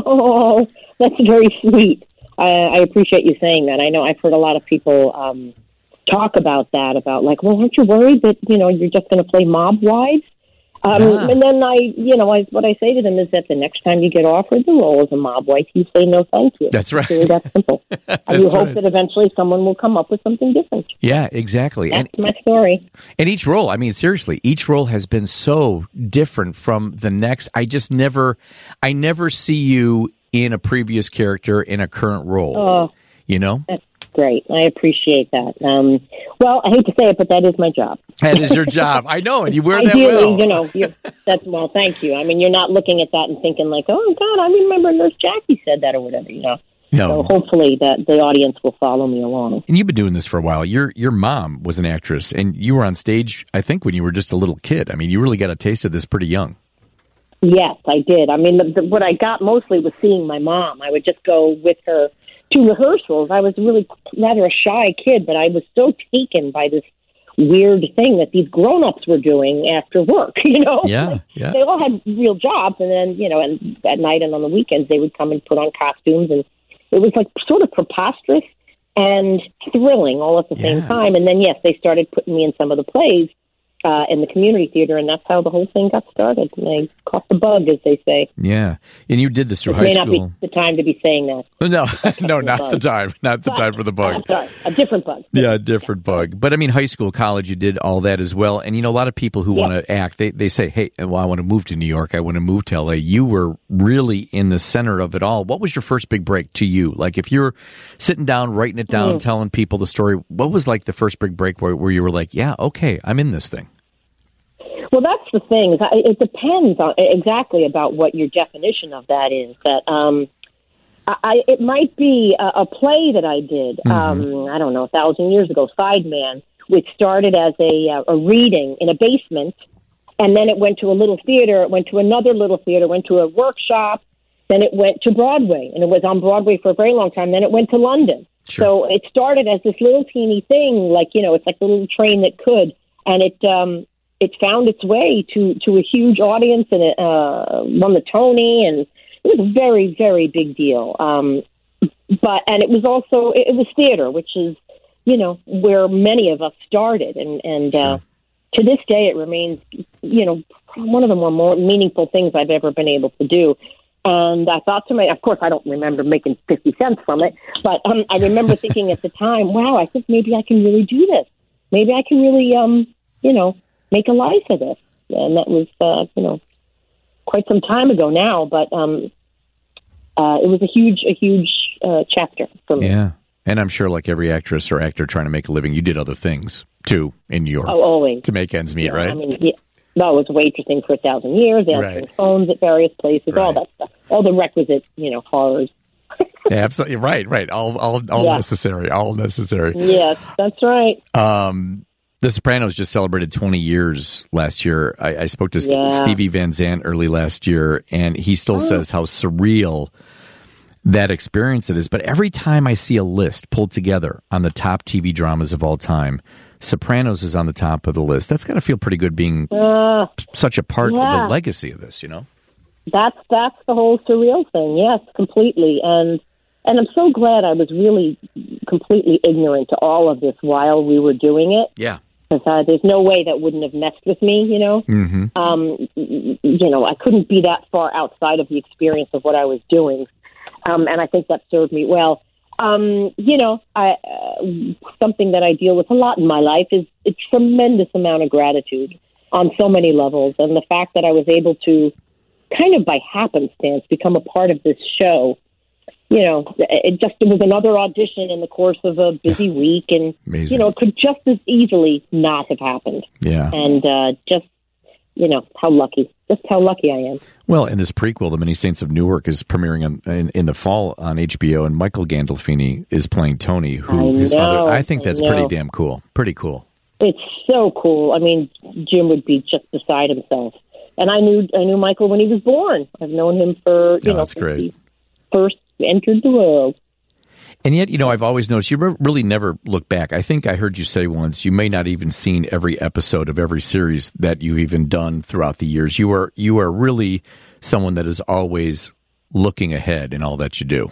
Oh, that's very sweet. I, I appreciate you saying that. I know I've heard a lot of people um, talk about that, about like, well, aren't you worried that, you know, you're just going to play mob wives? Um, yeah. And then I, you know, I, what I say to them is that the next time you get offered the role as a mob wife, you say no thank you. That's right. It's really that simple. And you hope right. that eventually someone will come up with something different. Yeah, exactly. That's and, my story. And each role, I mean, seriously, each role has been so different from the next. I just never, I never see you in a previous character in a current role. Oh, you know? That's great. I appreciate that. Um, well, I hate to say it, but that is my job. That is your job. I know, and you wear that Ideally, well. You know, you're, that's well. Thank you. I mean, you're not looking at that and thinking like, "Oh God, I remember Nurse Jackie said that" or whatever. You know. No. So hopefully that the audience will follow me along. And you've been doing this for a while. Your your mom was an actress, and you were on stage, I think, when you were just a little kid. I mean, you really got a taste of this pretty young. Yes, I did. I mean, the, the, what I got mostly was seeing my mom. I would just go with her to rehearsals. I was really rather a shy kid, but I was so taken by this weird thing that these grown-ups were doing after work, you know? Yeah, like, yeah. They all had real jobs, and then, you know, and at night and on the weekends, they would come and put on costumes, and it was, like, sort of preposterous. and thrilling all at the yeah. same time. And then, yes, they started putting me in some of the plays uh, in the community theater, and that's how the whole thing got started. And I caught the bug, as they say. Yeah. And you did this through it high may school. Not be the time to be saying that. No, no, not the time. Not the time for the bug. I'm sorry, a different bug. Yeah, a different bug. But I mean, high school, college, you did all that as well. And, you know, a lot of people who Yeah. want to act, they, they say, hey, well, I want to move to New York. I want to move to L A. You were really in the center of it all. What was your first big break to you? Like, if you're sitting down, writing it down, Mm. telling people the story, what was like the first big break where, where you were like, yeah, okay, I'm in this thing? Well, that's the thing. is I- It depends on exactly about what your definition of that is. That um, I, it might be a, a play that I did. Mm-hmm. Um, I don't know, a thousand years ago, Sideman, which started as a, uh, a reading in a basement, and then it went to a little theater. It went to another little theater. Went to a workshop. Then it went to Broadway, and it was on Broadway for a very long time. Then it went to London. Sure. So it started as this little teeny thing, like, you know, it's like a little train that could, and it. Um, It found its way to, to a huge audience, and it uh, won the Tony, and it was a very, very big deal. Um, but and it was also it, it was theater, which is, you know, where many of us started, and and Sure. uh, to this day it remains, you know, one of the more, more meaningful things I've ever been able to do. And I thought to myself, of course, I don't remember making fifty cents from it, but um, I remember thinking at the time, wow, I think maybe I can really do this. Maybe I can really, um, you know. make a life of this. And that was, uh, you know, quite some time ago now, but um, uh, it was a huge, a huge uh, chapter for me. Yeah. And I'm sure like every actress or actor trying to make a living, you did other things, too, in New York. Oh, always. To make ends meet, Yeah, right? I mean, yeah. No, it was waitressing for a thousand years, answering Right. phones at various places, Right. all that stuff. All the requisite, you know, horrors. Yeah, absolutely. Right, right. All all, all Yeah. necessary. All necessary. Yes, that's right. Um, The Sopranos just celebrated twenty years last year. I, I spoke to Yeah. Stevie Van Zandt early last year, and he still Oh. says how surreal that experience it is. But every time I see a list pulled together on the top T V dramas of all time, Sopranos is on the top of the list. That's got to feel pretty good being Uh, such a part of yeah. the legacy of this, you know? That's that's the whole surreal thing. Yes, completely. And and I'm so glad I was really completely ignorant to all of this while we were doing it. Yeah. Because uh, there's no way that wouldn't have messed with me, you know. Mm-hmm. Um, y- you know, I couldn't be that far outside of the experience of what I was doing, um, and I think that served me well. Um, you know, I, uh, something that I deal with a lot in my life is a tremendous amount of gratitude on so many levels, and the fact that I was able to, kind of by happenstance, become a part of this show. You know, it just it was another audition in the course of a busy week, and Amazing. you know, it could just as easily not have happened. Yeah. And uh, just, you know, how lucky, just how lucky I am. Well, and this prequel, The Many Saints of Newark, is premiering on, in, in the fall on H B O, and Michael Gandolfini is playing Tony, who I his know, father. I think that's I pretty know. damn cool. Pretty cool. It's so cool. I mean, Jim would be just beside himself. And I knew I knew Michael when he was born. I've known him for, you Oh, know, that's since great. he first entered the world. And yet, you know, I've always noticed you re- really never look back. I think I heard you say once you may not even seen every episode of every series that you've even done throughout the years. You are you are really someone that is always looking ahead in all that you do.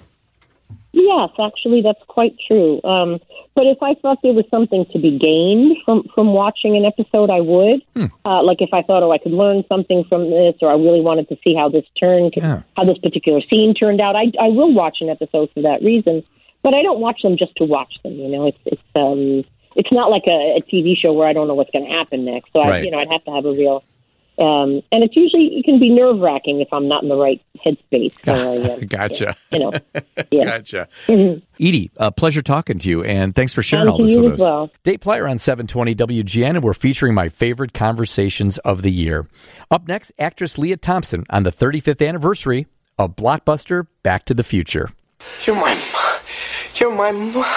Yes, actually, that's quite true. Um, but if I thought there was something to be gained from, from watching an episode, I would. Hmm. Uh, like if I thought, oh, I could learn something from this, or I really wanted to see how this turned, Yeah. how this particular scene turned out, I, I will watch an episode for that reason. But I don't watch them just to watch them. You know, it's it's um, it's not like a, a T V show where I don't know what's going to happen next. So I, Right. you know, I'd have to have a real. Um, and it's usually it can be nerve wracking if I'm not in the right headspace. So I, um, Gotcha. You know, yeah. Gotcha. Mhm. Edie, a pleasure talking to you, and thanks for sharing And all to this you with as us. well. Dave Plyer on seven twenty W G N, and we're featuring my favorite conversations of the year. Up next, actress Leah Thompson on the thirty-fifth anniversary of blockbuster Back to the Future. You're my... You're my...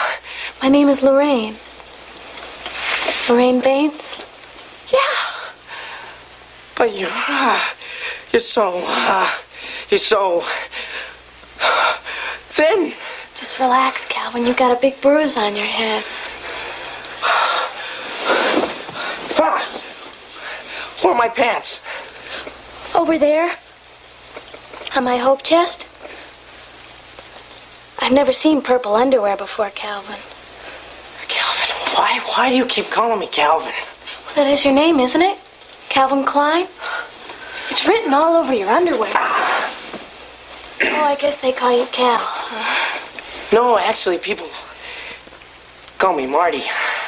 My name is Lorraine. Lorraine Baines? Yeah. But you're... Uh, you're so... Uh, you're so... thin. Just relax, Calvin. You've got a big bruise on your head. Ah! Where are my pants? Over there. On my hope chest. I've never seen purple underwear before, Calvin. Why, why do you keep calling me Calvin? Well, that is your name, isn't it? Calvin Klein? It's written all over your underwear. Oh, I guess they call you Cal. No, actually, people call me Marty.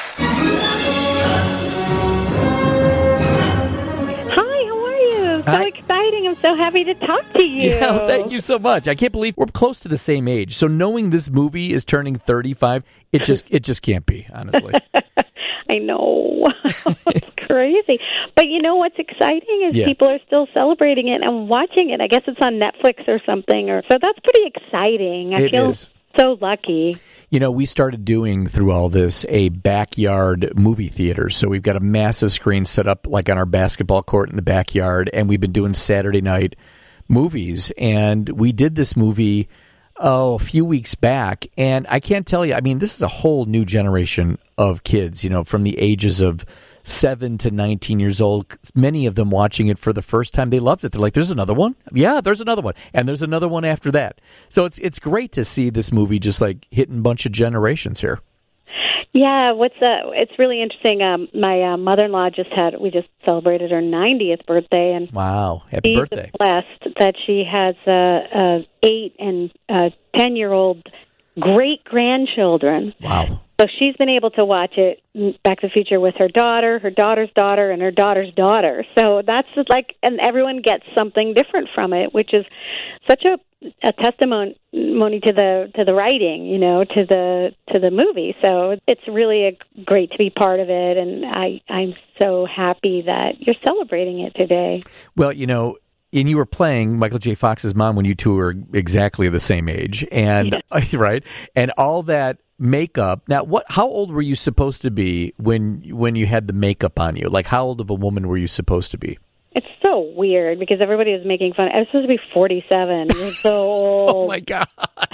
So Hi. exciting. I'm so happy to talk to you. Yeah, well, thank you so much. I can't believe we're close to the same age. So knowing this movie is turning thirty-five, it just it just can't be, honestly. I know. It's crazy. But you know what's exciting is Yeah. people are still celebrating it and watching it. I guess it's on Netflix or something. Or so that's pretty exciting. I It feel is. so lucky. You know, we started doing through all this a backyard movie theater. So we've got a massive screen set up like on our basketball court in the backyard, and we've been doing Saturday night movies. And we did this movie oh a few weeks back, and I can't tell you. I mean, this is a whole new generation of kids. You know, from the ages of seven to nineteen years old, many of them watching it for the first time. They loved it. They're like, there's another one? Yeah, there's another one. And there's another one after that. So it's it's great to see this movie just like hitting a bunch of generations here. Yeah, what's uh, it's really interesting. Um, my uh, mother-in-law just had, we just celebrated her ninetieth birthday, and Wow, happy she's birthday. blessed that she has uh, uh, eight and uh, ten-year-old great-grandchildren. Wow. So she's been able to watch it, Back to the Future, with her daughter, her daughter's daughter, and her daughter's daughter. So that's just like, and everyone gets something different from it, which is such a, a testimony to the to the writing, you know, to the to the movie. So it's really a, great to be part of it, and I I'm so happy that you're celebrating it today. Well, you know, and you were playing Michael J. Fox's mom when you two were exactly the same age, and right, and all that makeup. Now, what? How old were you supposed to be when when you had the makeup on you? Like, how old of a woman were you supposed to be? It's so weird because everybody was making fun. I was supposed to be forty-seven. You're so old. Oh my god.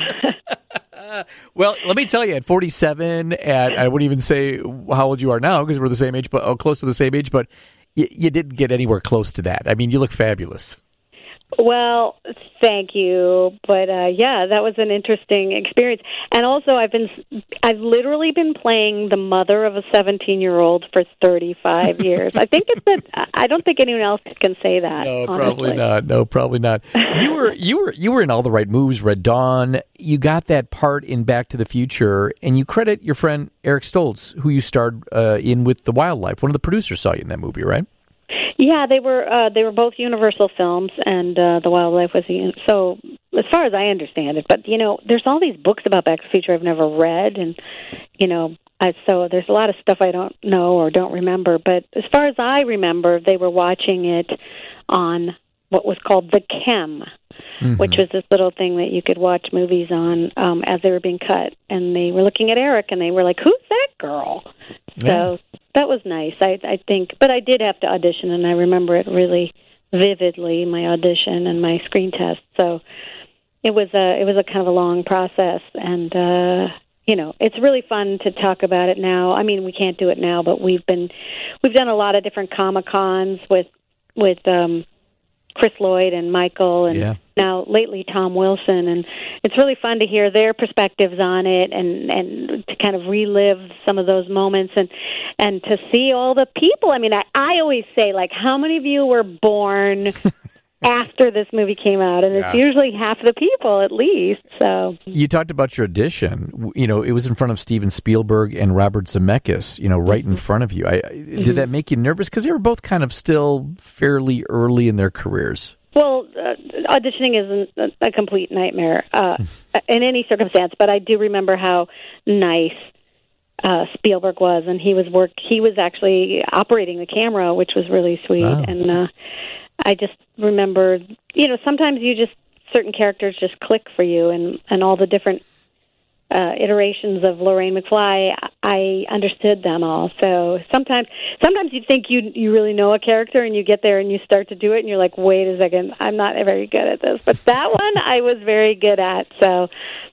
Well, let me tell you, at forty-seven, at I wouldn't even say how old you are now because we're the same age, but oh, close to the same age. But you, you didn't get anywhere close to that. I mean, you look fabulous. Well, thank you, but uh, yeah, that was an interesting experience. And also, I've been, I've literally been playing the mother of a seventeen-year-old for thirty-five years. I think it's that. I don't think anyone else can say that. No, honestly. probably not. No, probably not. You were, you were, you were in All the Right Moves, Red Dawn. You got that part in Back to the Future, and you credit your friend Eric Stoltz, who you starred uh, in with The Wildlife. One of the producers saw you in that movie, right? Yeah, they were uh, they were both Universal films, and uh, The Wildlife was the, so. As far as I understand it, but you know, there's all these books about Back to the Future I've never read, and you know, I, so there's a lot of stuff I don't know or don't remember. But as far as I remember, they were watching it on what was called the Chem, mm-hmm. which was this little thing that you could watch movies on um, as they were being cut, and they were looking at Eric, and they were like, "Who's that girl?" Yeah. So that was nice, I, I think. But I did have to audition, and I remember it really vividly, my audition and my screen test. So it was a it was a kind of a long process, and uh, you know, it's really fun to talk about it now. I mean, we can't do it now, but we've been we've done a lot of different Comic-Cons with with um, Chris Lloyd and Michael, and yeah. now lately Tom Wilson, and it's really fun to hear their perspectives on it, and, and to kind of relive some of those moments, and and to see all the people. I mean, I, I always say, like, how many of you were born after this movie came out? And Yeah. it's usually half the people, at least. So You talked about your audition. You know, it was in front of Steven Spielberg and Robert Zemeckis, you know, right in front of you. I, Mhm. Did that make you nervous? Because they were both kind of still fairly early in their careers. Well, uh, auditioning isn't a, a complete nightmare uh, in any circumstance, but I do remember how nice uh, Spielberg was, and he was work. He was actually operating the camera, which was really sweet. Wow. And uh, I just remember, you know, sometimes you just certain characters just click for you, and and all the different uh, iterations of Lorraine McFly, I understood them all. So sometimes, sometimes you think you you really know a character, and you get there and you start to do it, and you're like, wait a second, I'm not very good at this. But that one I was very good at. So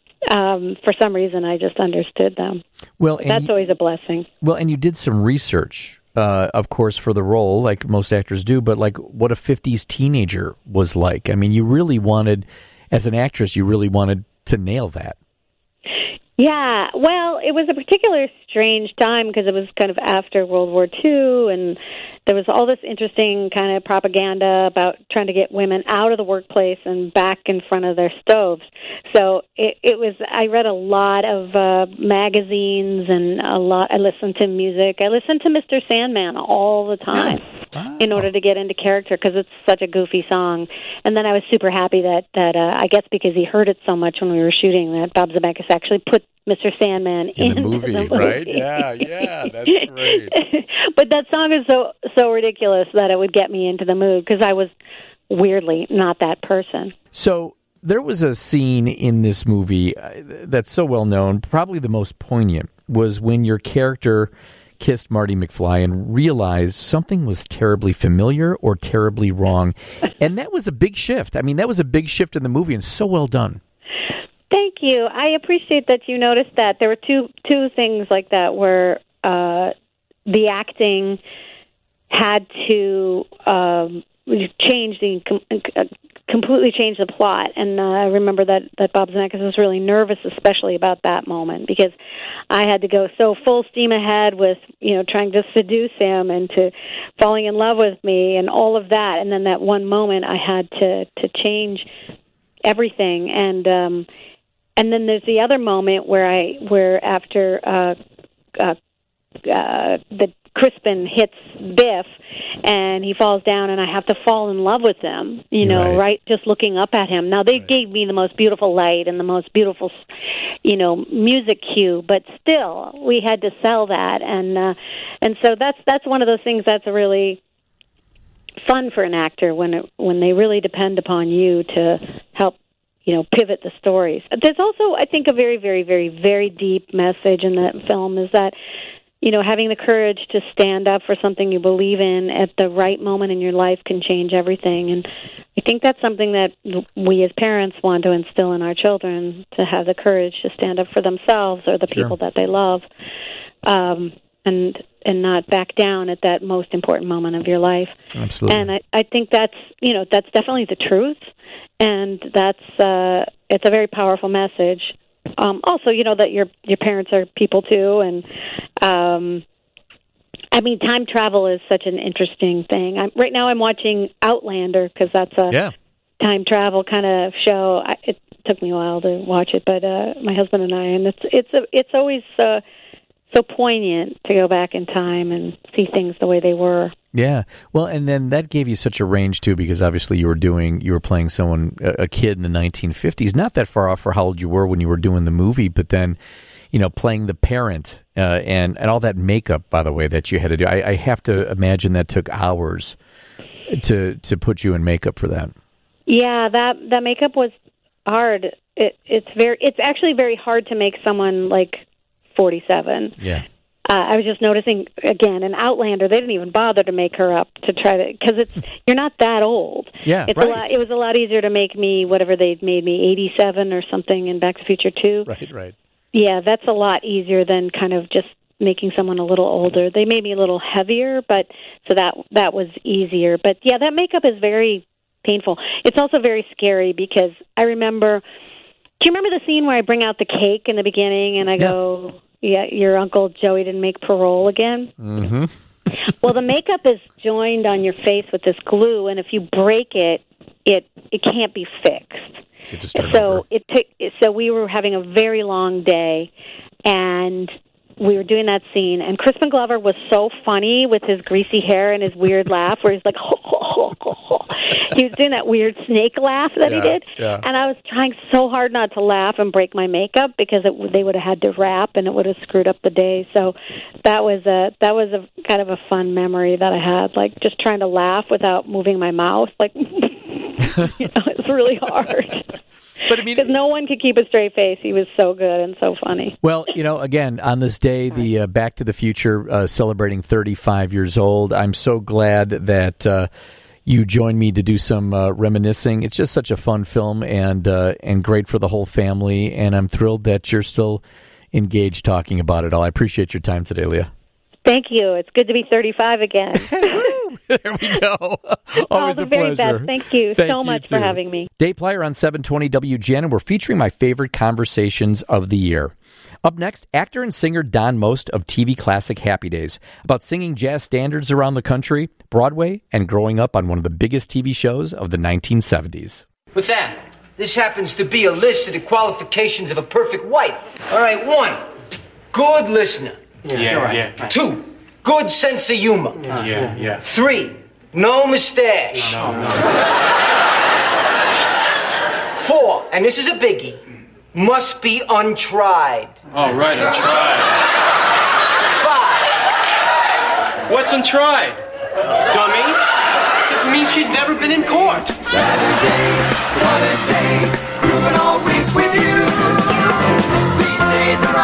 um, for some reason, I just understood them. Well, That's and, always a blessing. well, and you did some research, uh, of course, for the role, like most actors do, but like what a fifties teenager was like. I mean, you really wanted, as an actress, you really wanted to nail that. Yeah, well, it was a particular strange time because it was kind of after World War Two, and there was all this interesting kind of propaganda about trying to get women out of the workplace and back in front of their stoves. So it, it was. I read a lot of uh, magazines and a lot. I listened to music. I listened to Mister Sandman all the time wow. in order to get into character because it's such a goofy song. And then I was super happy that that uh, I guess because he heard it so much when we were shooting that Bob Zemeckis actually put Mister Sandman in the into movie, the movie, right? Yeah, yeah, that's great. But that song is so so ridiculous that it would get me into the mood because I was weirdly not that person. So there was a scene in this movie that's so well known, probably the most poignant, was when your character kissed Marty McFly and realized something was terribly familiar or terribly wrong. And that was a big shift. I mean, that was a big shift in the movie and so well done. Thank you. I appreciate that you noticed that. There were two two things like that where uh, the acting had to um, change the com- uh, completely change the plot. And uh, I remember that that Bob Zemeckis was really nervous, especially about that moment, because I had to go so full steam ahead with you know trying to seduce him and to falling in love with me and all of that. And then that one moment, I had to to change everything and. Um, And then there's the other moment where I, where after uh, uh, uh, the Crispin hits Biff, and he falls down, and I have to fall in love with him. You know, right? right? Just looking up at him. Now they right. gave me the most beautiful light and the most beautiful, you know, music cue, but still, we had to sell that, and uh, and so that's that's one of those things that's really fun for an actor when it, when they really depend upon you to help. You know, pivot the stories. There's also, I think, a very, very, very, very deep message in that film is that, you know, having the courage to stand up for something you believe in at the right moment in your life can change everything. And I think that's something that we as parents want to instill in our children, to have the courage to stand up for themselves or the Sure. people that they love, um, and and not back down at that most important moment of your life. Absolutely. And I, I think that's, you know, that's definitely the truth. And that's uh, it's a very powerful message. Um, also, you know that your your parents are people too, and um, I mean, time travel is such an interesting thing. I'm, right now, I'm watching Outlander because that's a yeah. time travel kind of show. I, it took me a while to watch it, but uh, my husband and I, and it's it's a, it's always uh, so poignant to go back in time and see things the way they were. Yeah, well, and then that gave you such a range too, because obviously you were doing, you were playing someone, a, a kid in the nineteen fifties, not that far off for how old you were when you were doing the movie, but then, you know, playing the parent uh, and and all that makeup, by the way, that you had to do. I, I have to imagine that took hours to to put you in makeup for that. Yeah, that that makeup was hard. It it's very, it's actually very hard to make someone like forty-seven. Yeah. Uh, I was just noticing, again, in Outlander, they didn't even bother to make her up to try to, because it's, you're not that old. Yeah, it's right. A lot, it was a lot easier to make me, whatever they'd made me, eighty-seven or something in Back to the Future two. Right, right. Yeah, that's a lot easier than kind of just making someone a little older. They made me a little heavier, but, so that that was easier. But yeah, that makeup is very painful. It's also very scary because I remember, do you remember the scene where I bring out the cake in the beginning and I yeah. go, yeah, your Uncle Joey didn't make parole again? Mm-hmm. Well, the makeup is joined on your face with this glue, and if you break it, it it can't be fixed. So over. it took. So we were having a very long day, and we were doing that scene, and Crispin Glover was so funny with his greasy hair and his weird laugh where he's like, ho, ho, ho, ho, ho. He was doing that weird snake laugh that yeah, he did. Yeah. And I was trying so hard not to laugh and break my makeup because it, they would have had to wrap and it would have screwed up the day. So that was a that was a kind of a fun memory that I had, like just trying to laugh without moving my mouth. Like, you know, it's really hard. But I mean, because no one could keep a straight face. He was so good and so funny. Well, you know, again, on this day, the uh, Back to the Future uh, celebrating thirty-five years old. I'm so glad that uh, you joined me to do some uh, reminiscing. It's just such a fun film and uh, and great for the whole family. And I'm thrilled that you're still engaged talking about it all. I appreciate your time today, Leah. Thank you. It's good to be thirty-five again. There we go. Always oh, the a very pleasure. best. Thank you Thank so you much too. for having me. Dave Plyer on seven twenty W G N, and we're featuring my favorite conversations of the year. Up next, actor and singer Don Most of T V classic Happy Days, about singing jazz standards around the country, Broadway, and growing up on one of the biggest T V shows of the nineteen seventies. What's that? This happens to be a list of the qualifications of a perfect wife. All right, one, good listener. Yeah, yeah. Right. yeah. Two, good sense of humor. Yeah, yeah. yeah. Three, no mustache. No, no. Four, and this is a biggie, must be untried. Oh, right, untried. Five. What's untried? Dummy? It means she's never been in court. Saturday, what a day, grooving all week with you. These days are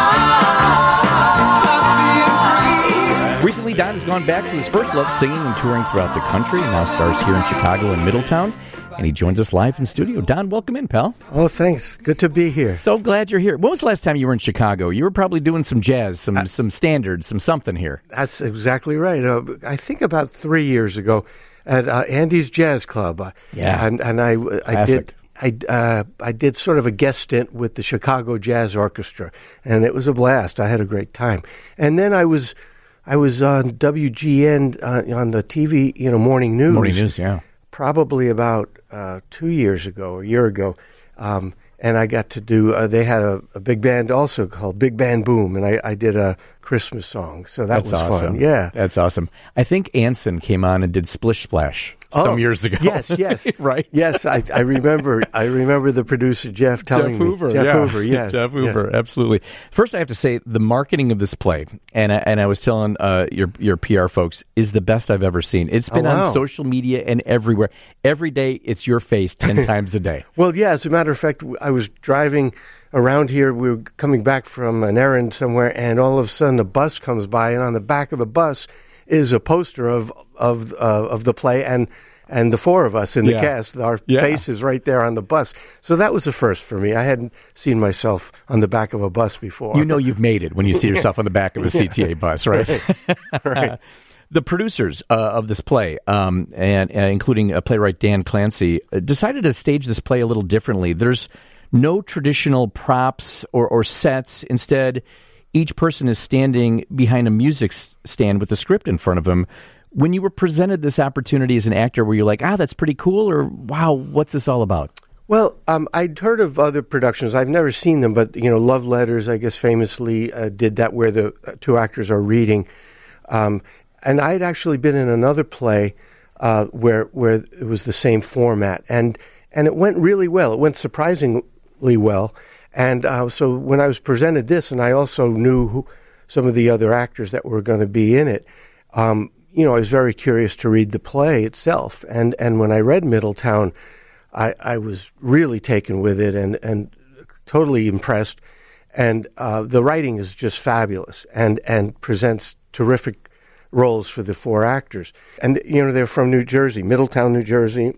all Recently, Don has gone back to his first love, singing and touring throughout the country, and now stars here in Chicago and Middletown. And he joins us live in studio. Don, welcome in, pal. Oh, thanks. Good to be here. So glad you're here. When was the last time you were in Chicago? You were probably doing some jazz, some uh, some standards, some something here. That's exactly right. Uh, I think about three years ago at uh, Andy's Jazz Club. Uh, yeah, and and I I did I uh, I did sort of a guest stint with the Chicago Jazz Orchestra, and it was a blast. I had a great time. And then I was I was on W G N uh, on the T V, you know, morning news. Morning news, yeah. Probably about uh, two years ago, a year ago, um, and I got to do. Uh, they had a, a big band also called Big Band Boom, and I, I did a Christmas song, so that That's was awesome. fun. Yeah, that's awesome. I think Anson came on and did Splish Splash some oh, years ago. Yes, yes, right. Yes, I, I remember. I remember the producer Jeff telling Jeff Hoover, me. Jeff yeah. Hoover, yes, Jeff Hoover, yeah. absolutely. First, I have to say the marketing of this play, and I, and I was telling uh, your your P R folks, is the best I've ever seen. It's been oh, wow. on social media and everywhere. Every day, it's your face ten times a day. Well, yeah. As a matter of fact, I was driving around here. We were coming back from an errand somewhere, and all of a sudden, a bus comes by, and on the back of the bus is a poster of of uh, of the play and. And the four of us in the yeah. cast, our yeah. faces right there on the bus. So that was a first for me. I hadn't seen myself on the back of a bus before. You know you've made it when you see yourself on the back of a C T A bus, right? right. right. The producers uh, of this play, um, and uh, including uh, playwright Dan Clancy, uh, decided to stage this play a little differently. There's no traditional props or, or sets. Instead, each person is standing behind a music stand with the script in front of them. When you were presented this opportunity as an actor, were you like, ah, that's pretty cool, or wow, what's this all about? Well, um, I'd heard of other productions. I've never seen them, but, you know, Love Letters, I guess, famously uh, did that where the uh, two actors are reading. Um, and I'd actually been in another play uh, where where it was the same format, and, and it went really well. It went surprisingly well. And uh, so when I was presented this, and I also knew who, some of the other actors that were going to be in it, um, you know, I was very curious to read the play itself. And, and when I read Middletown, I, I was really taken with it and, and totally impressed. And uh, the writing is just fabulous and, and presents terrific roles for the four actors. And, you know, they're from New Jersey, Middletown, New Jersey,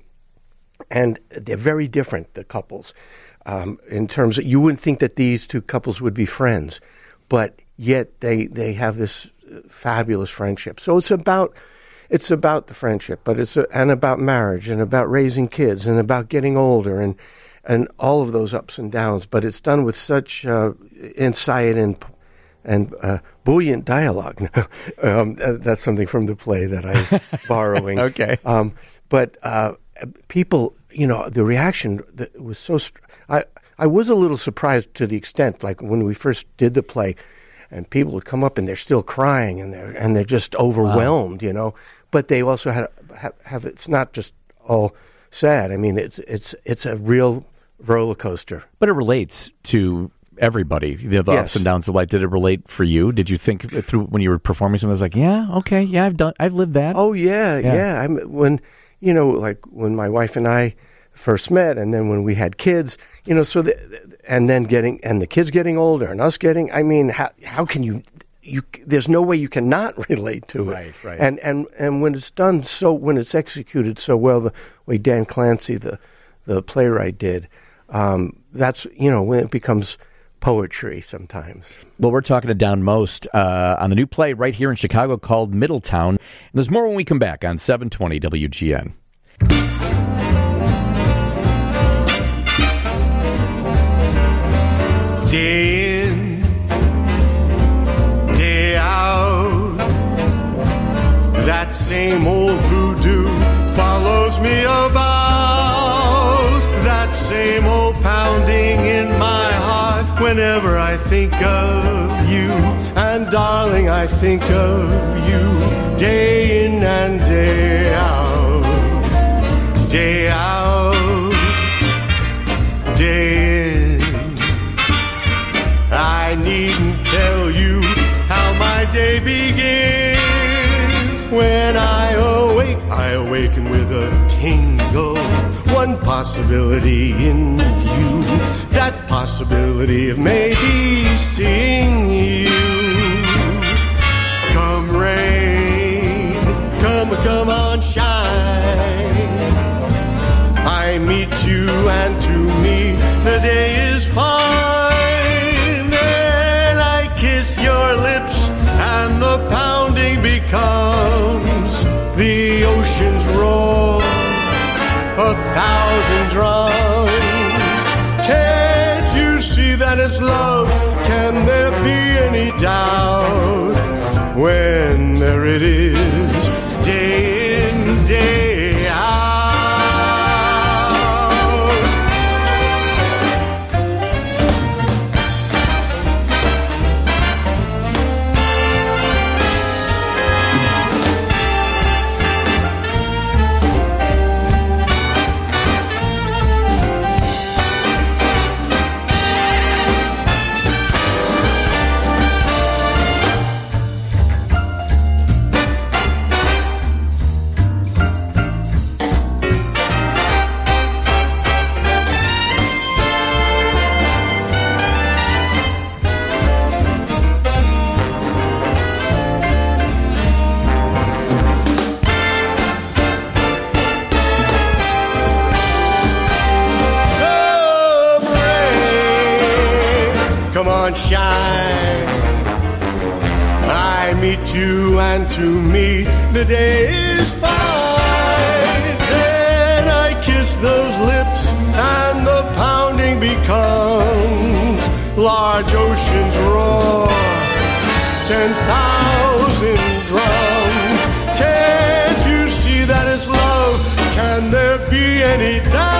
and they're very different, the couples, um, in terms of, you wouldn't think that these two couples would be friends, but yet they, they have this fabulous friendship. So it's about it's about the friendship, but it's a, and about marriage and about raising kids and about getting older and and all of those ups and downs. But it's done with such uh, insight and and uh, buoyant dialogue. um, that's something from the play that I was borrowing. Okay, um, but uh, people, you know, the reaction that was so. St- I I was a little surprised to the extent, like when we first did the play. And people would come up and they're still crying and they're and they're just overwhelmed, wow. you know. But they also had have, have it's not just all sad. I mean, it's it's it's a real roller coaster. But it relates to everybody. The, the yes. ups and downs of life. Did it relate for you? Did you think through when you were performing something? I was like, yeah, okay, yeah, I've done, I've lived that. Oh yeah, yeah. yeah. I'm, when you know, like when my wife and I first met, and then when we had kids, you know, so the. And then getting, and the kids getting older, and us getting. I mean, how how can you? You there's no way you cannot relate to it. Right, right. And and and when it's done so, when it's executed so well, the way Dan Clancy, the the playwright, did, um, that's you know when it becomes poetry sometimes. Well, we're talking to Don Most uh, on the new play right here in Chicago called Middletown. And there's more when we come back on seven twenty W G N. Day in, day out, that same old voodoo follows me about. That same old pounding in my heart whenever I think of you. And darling, I think of you day in and day out. Day out, day in. I needn't tell you how my day begins. When I awake, I awaken with a tingle. One possibility in view, that possibility of maybe seeing you. Come rain, come, come on, shine. I meet you and to me the day is fine. Then I kiss your lips and the pounding becomes the ocean's roar, a thousand drums. Can't you see that it's love? Can there be any doubt when there it is, day in, day out? Shine. I meet you and to me the day is fine. Then I kiss those lips and the pounding becomes large oceans roar, ten thousand drums. Can't you see that it's love? Can there be any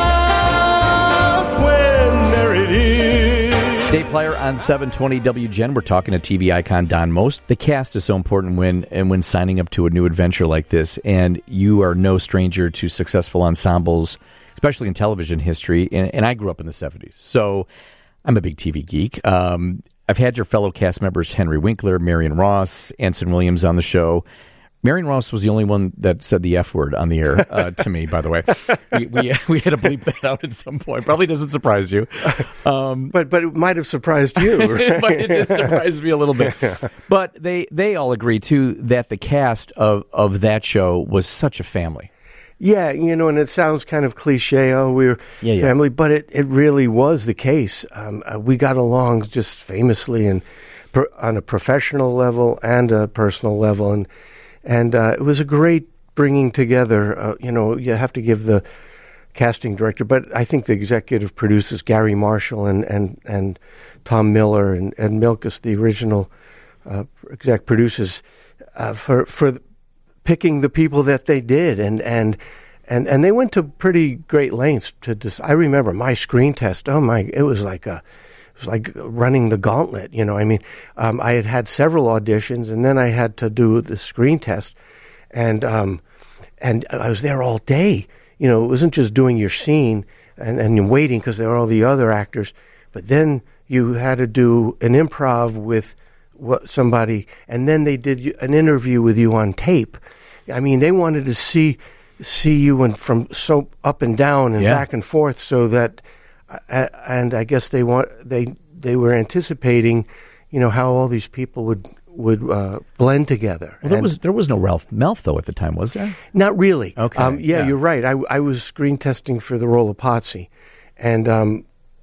doubt when there it is? Day Player on seven twenty W G N. We're talking to T V icon Don Most. The cast is so important when and when signing up to a new adventure like this, and you are no stranger to successful ensembles, especially in television history. And, and I grew up in the seventies, so I'm a big T V geek. Um, I've had your fellow cast members Henry Winkler, Marion Ross, Anson Williams on the show. Marion Ross was the only one that said the F word on the air uh, to me, by the way. We, we we had to bleep that out at some point. Probably doesn't surprise you. Um, but but it might have surprised you. Right? But it did surprise me a little bit. But they, they all agree, too, that the cast of, of that show was such a family. Yeah, you know, and it sounds kind of cliche, oh, we're yeah, yeah. family, but it, it really was the case. Um, uh, we got along just famously and per, on a professional level and a personal level, and And uh, it was a great bringing together. Uh, you know, you have to give the casting director, but I think the executive producers, Gary Marshall and, and, and Tom Miller and Ed Milkus, the original uh, exec producers, uh, for for picking the people that they did. And, and, and, and they went to pretty great lengths to dis- I remember my screen test. Oh, my, it was like a... It was like running the gauntlet, you know. I mean, um, I had had several auditions, and then I had to do the screen test, and um, and I was there all day. You know, it wasn't just doing your scene and, and waiting because there were all the other actors, but then you had to do an improv with what, somebody, and then they did an interview with you on tape. I mean, they wanted to see see you and from so up and down and yeah. back and forth, so that. Uh, and I guess they want they they were anticipating, you know, how all these people would would uh, blend together. Well, there and was there was no Ralph Melf though at the time, was there? Not really. Okay. Um, yeah, yeah, you're right. I I was screen testing for the role of Potsy, and um,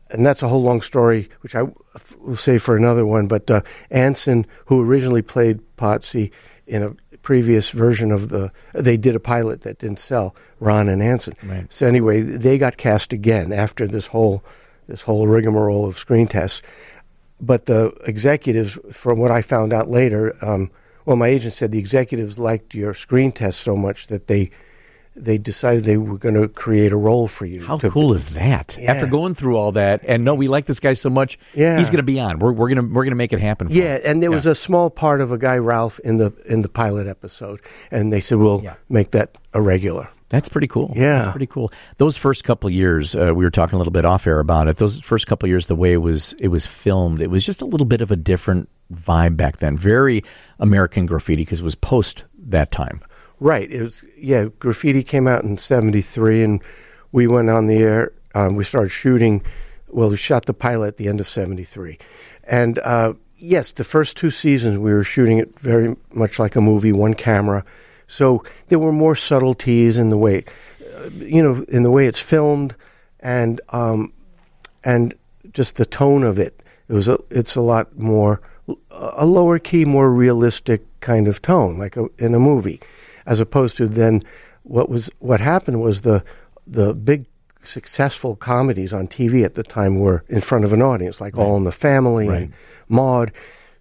and that's a whole long story, which I will save for another one. But uh, Anson, who originally played Potsy in a previous version of the, they did a pilot that didn't sell, Ron and Anson. Right. So anyway, they got cast again after this whole this whole rigmarole of screen tests. But the executives, from what I found out later, um, well, my agent said the executives liked your screen test so much that they they decided they were going to create a role for you. How to, cool is that? Yeah. After going through all that, and no, we like this guy so much, Yeah. he's going to be on. We're we're going to we're going to make it happen. For Yeah, him. and there Yeah. was a small part of a guy Ralph in the in the pilot episode, and they said we'll make that a regular. That's pretty cool. Yeah. That's pretty cool. Those first couple of years, uh, we were talking a little bit off air about it. Those first couple of years, the way it was it was filmed, it was just a little bit of a different vibe back then. Very American Graffiti because it was post that time. Right. It was yeah. Graffiti came out in seventy-three, and we went on the air. Um, we started shooting. Well, we shot the pilot at the end of seventy-three, and uh, yes, the first two seasons we were shooting it very much like a movie, one camera. So there were more subtleties in the way, uh, you know, in the way it's filmed, and um, and just the tone of it. It was a, it's a lot more a lower key, more realistic kind of tone, like a, in a movie, as opposed to then what was what happened was the the big successful comedies on T V at the time were in front of an audience, like Right. All in the Family Right. and Maude.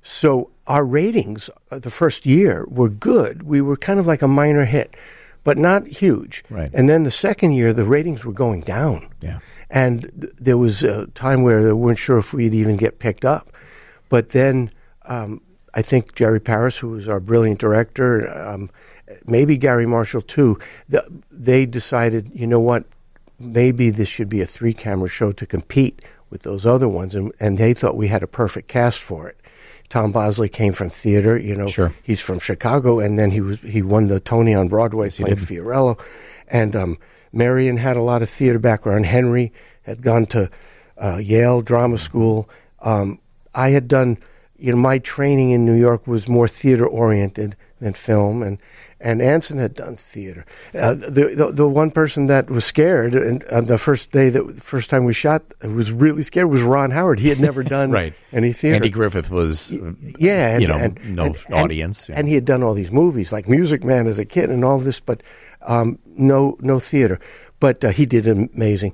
So our ratings uh, the first year were good. We were kind of like a minor hit, but not huge. Right. And then the second year, the ratings were going down. Yeah. And th- there was a time where they weren't sure if we'd even get picked up. But then um, I think Jerry Paris, who was our brilliant director, um, maybe Gary Marshall too, th- they decided, you know what, maybe this should be a three-camera show to compete with those other ones. And, and they thought we had a perfect cast for it. Tom Bosley came from theater, you know. Sure. He's from Chicago, and then he was he won the Tony on Broadway, Yes, he played did. Fiorello. And um, Marion had a lot of theater background. Henry had gone to uh, Yale Drama School. Um, I had done, you know, my training in New York was more theater-oriented than film, and, and Anson had done theater. Uh, the, the the one person that was scared, and uh, the first day, that the first time we shot, was really scared was Ron Howard. He had never done Right. any theater. Andy Griffith was, uh, Yeah, and, you know, and, no and- audience. and, and he had done all these movies like Music Man as a kid and all this, but um, no, no theater. But uh, he did amazing.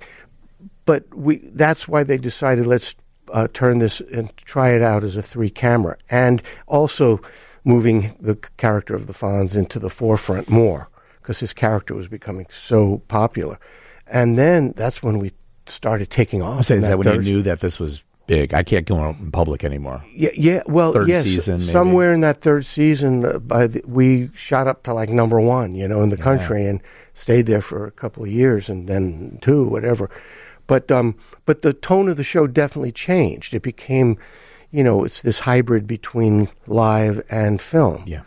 But we that's why they decided let's uh, turn this and try it out as a three camera, and also moving the c- character of the Fonz into the forefront more because his character was becoming so popular. And then that's when we started taking off. I'll say, in is that when third- you knew that this was big? I can't go out in public anymore. Yeah, yeah. Well, Third yes. season, maybe. Somewhere in that third season, uh, by the, we shot up to like number one, you know, in the country, and stayed there for a couple of years, and then two, whatever. But um, but the tone of the show definitely changed. It became, you know, it's this hybrid between live and film. Yeah.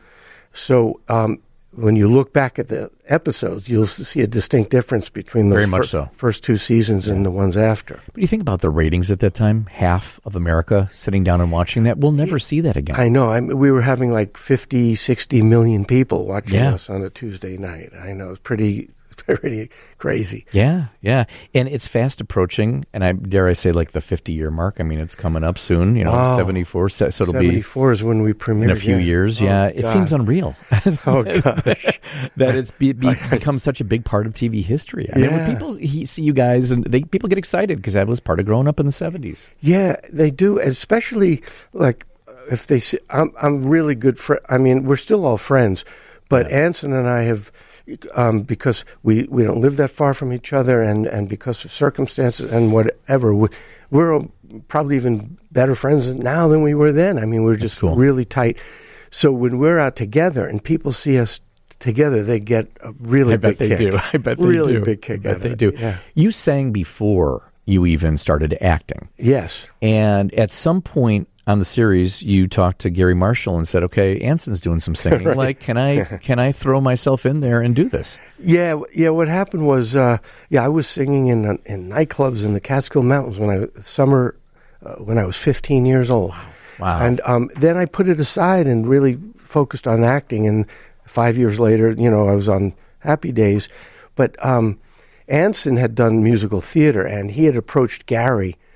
So um, when you look back at the episodes, you'll see a distinct difference between those Very much fir- so. first two seasons and the ones after. But you think about the ratings at that time, half of America sitting down and watching that. We'll never see that again. I know. I mean, we were having like fifty, sixty million people watching Yeah. us on a Tuesday night. I know. It's pretty, pretty crazy. Yeah, yeah. And it's fast approaching, and I dare I say like the fifty-year mark. I mean, it's coming up soon, you know, Oh, seventy-four, so it'll be seventy-four is when we premiered. in a few yeah. years. Oh, yeah, it God. seems unreal. Oh, gosh. that it's be, be, become such a big part of T V history. I mean, when Yeah. people he, see you guys, and they people get excited because that was part of growing up in the seventies. Yeah, they do, especially like if they see. I'm I'm really good friend. I mean, we're still all friends, but Anson and I have. Um, because we, we don't live that far from each other, and, and because of circumstances and whatever, we, we're probably even better friends now than we were then. I mean, we're just cool. really tight. So when we're out together and people see us together, they get a really I big bet they kick. do. I bet they really do. big kick. I bet out they of do. it. Yeah. You sang before you even started acting. Yes. And at some point on the series, you talked to Gary Marshall and said, "Okay, Anson's doing some singing. Right. Like, can I can I throw myself in there and do this?" Yeah, yeah. What happened was, uh, yeah, I was singing in in nightclubs in the Catskill Mountains when I summer uh, when I was fifteen years old. Wow. And um, then I put it aside and really focused on acting. And five years later, you know, I was on Happy Days. But um, Anson had done musical theater, and he had approached Gary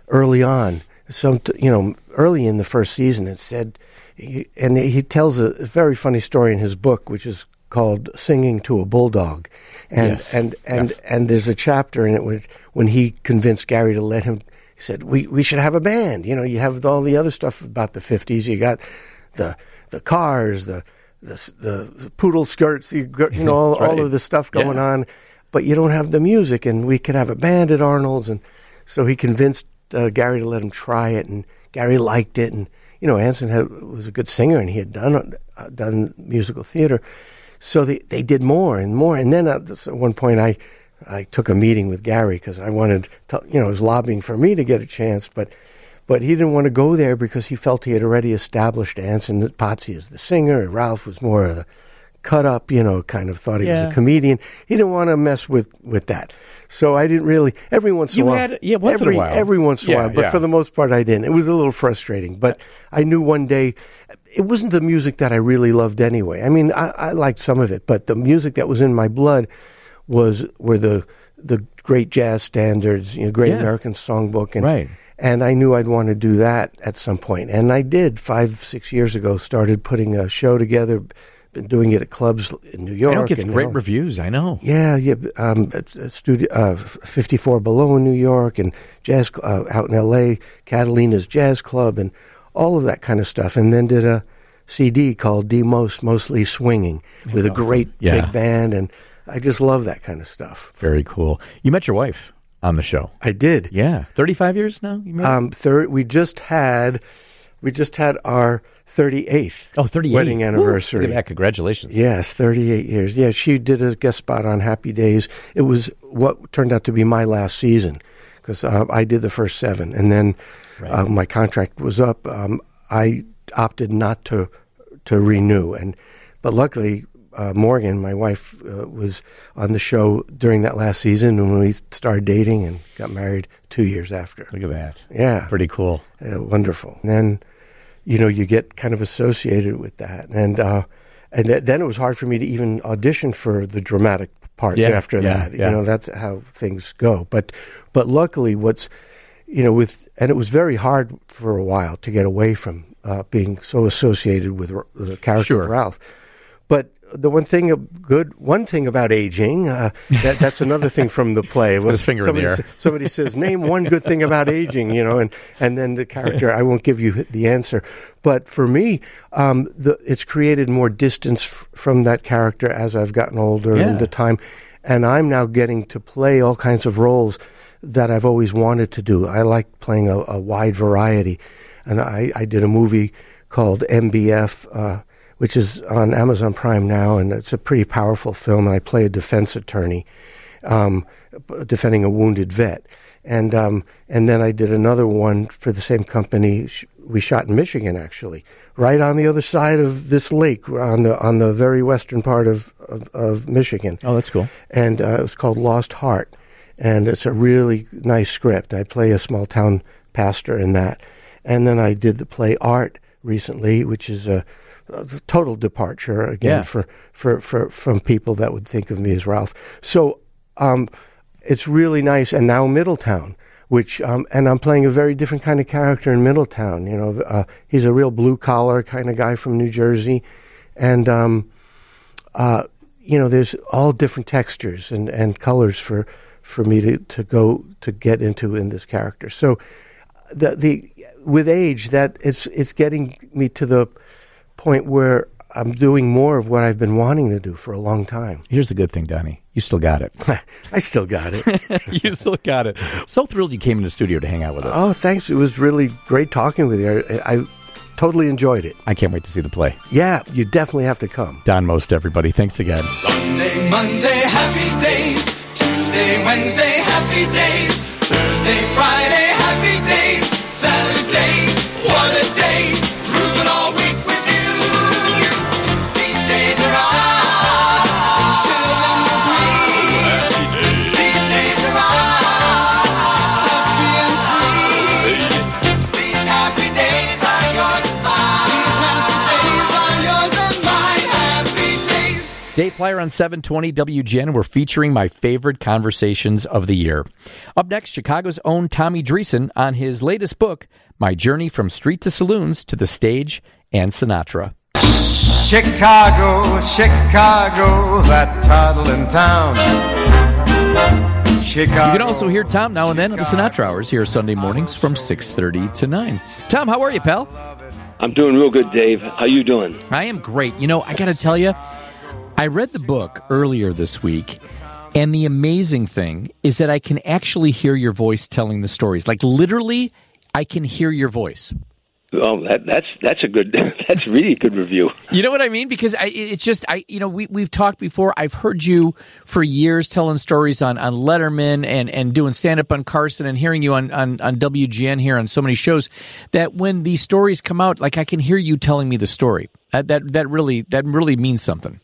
early on. Some, you know, early in the first season, it said, and he tells a very funny story in his book, which is called "Singing to a Bulldog," and Yes. and and Yes. and there's a chapter in it was when he convinced Gary to let him. He said, "We we should have a band. You know, you have all the other stuff about the fifties. You got the the cars, the the the poodle skirts, you, got, you know, all, That's right. all of the stuff going Yeah. on, but you don't have the music. And we could have a band at Arnold's." And so he convinced uh, Gary to let him try it, and Gary liked it. And you know, Anson had, was a good singer, and he had done uh, done musical theater. So they, they did more and more. And then at, this, at one point, I I took a meeting with Gary because I wanted to, you know, he was lobbying for me to get a chance, but but he didn't want to go there because he felt he had already established Anson Potsy as the singer, and Ralph was more of the cut up, you know, kind of thought he Yeah. was a comedian. He didn't want to mess with, with that. So I didn't really, every once in You a while. had- yeah, once in a every, while. Every once in Yeah, a while, but yeah. for the most part I didn't. It was a little frustrating, but I knew one day, it wasn't the music that I really loved anyway. I mean, I, I liked some of it, but the music that was in my blood was, were the, the great jazz standards, you know, Great Yeah. American Songbook. And, Right. And I knew I'd want to do that at some point. And I did five, six years ago, started putting a show together, been doing it at clubs in New York. I know it gets and great now- reviews. I know. Yeah, yeah. Um, at, at studio, uh, fifty-four Below in New York, and jazz uh, out in L A, Catalina's Jazz Club, and all of that kind of stuff. And then did a C D called D Most, Mostly Swinging, with a Awesome. great Yeah. big band. And I just love that kind of stuff. Very cool. You met your wife on the show. I did. Yeah. thirty-five years now? You married? Um, thir- we just had, we just had our thirty-eighth oh, thirty-eight. wedding anniversary. Woo, look at that. Congratulations. Yes, thirty-eight years. Yeah, she did a guest spot on Happy Days. It was what turned out to be my last season because uh, I did the first seven, and then Right. uh, my contract was up. Um, I opted not to to renew, and but luckily uh, Morgan, my wife, uh, was on the show during that last season, and we started dating and got married two years after. Look at that. Yeah, Pretty cool. uh, wonderful. And then, you know, you get kind of associated with that. And uh, and th- then it was hard for me to even audition for the dramatic parts Yeah, after yeah, that. yeah. You know, that's how things go. But but luckily what's, you know, with, and it was very hard for a while to get away from uh, being so associated with R- the character Sure. of Ralph. But the one thing, of good one thing about aging, uh, that, that's another thing from the play. Put his finger in the somebody, air. s- somebody says, name one good thing about aging, you know, and, and then the character, I won't give you the answer. But for me, um, the, it's created more distance f- from that character as I've gotten older Yeah. and the time. And I'm now getting to play all kinds of roles that I've always wanted to do. I like playing a, a wide variety. And I, I did a movie called M B F, uh, which is on Amazon Prime now, and it's a pretty powerful film. And I play a defense attorney um, b- defending a wounded vet. And um, and then I did another one for the same company. Sh- we shot in Michigan, actually, right on the other side of this lake, on the on the very western part of, of, of Michigan. Oh, that's cool. And uh, it was called Lost Heart. And it's a really nice script. I play a small town pastor in that. And then I did the play Art recently, which is a, a total departure again Yeah. for, for, for from people that would think of me as Ralph. So um, it's really nice. And now Middletown, which um, and I'm playing a very different kind of character in Middletown. You know, uh, he's a real blue collar kind of guy from New Jersey, and um, uh, you know, there's all different textures and, and colors for. for me to, to go to get into in this character. So the the with age that it's it's getting me to the point where I'm doing more of what I've been wanting to do for a long time. Here's the good thing, Donnie. You still got it. I still got it. You still got it. So thrilled you came in the studio to hang out with us. Oh, thanks. It was really great talking with you. I, I totally enjoyed it. I can't wait to see the play. Yeah, you definitely have to come. Don Most, everybody. Thanks again. Sunday, Monday, happy days. Tuesday, Wednesday, happy days. Thursday, Friday, happy days. Saturday, what a day. Grooving all week with you. These days are all. Share them with me. Happy days. These days are all. Happy and free. These happy days are yours and mine. These happy days are yours and mine. Happy days. Dave Plyer on seven twenty W G N. We're featuring my favorite conversations of the year. Up next, Chicago's own Tommy Dreesen on his latest book, My Journey from Street to Saloons to the Stage and Sinatra. Chicago, Chicago, that toddling town. Chicago. You can also hear Tom now and then on the Sinatra Hours here Sunday mornings from six thirty to nine. Tom, how are you, pal? I'm doing real good, Dave. How you doing? I am great. You know, I got to tell you, I read the book earlier this week, and the amazing thing is that I can actually hear your voice telling the stories. Like, literally, I can hear your voice. Oh, that, that's that's a good, that's really a good review. You know what I mean? Because I, it's just, I, you know, we, we've talked before. I've heard you for years telling stories on, on Letterman and, and doing stand-up on Carson and hearing you on, on, on W G N here on so many shows that when these stories come out, like I can hear you telling me the story. That, that, that really, that really means something.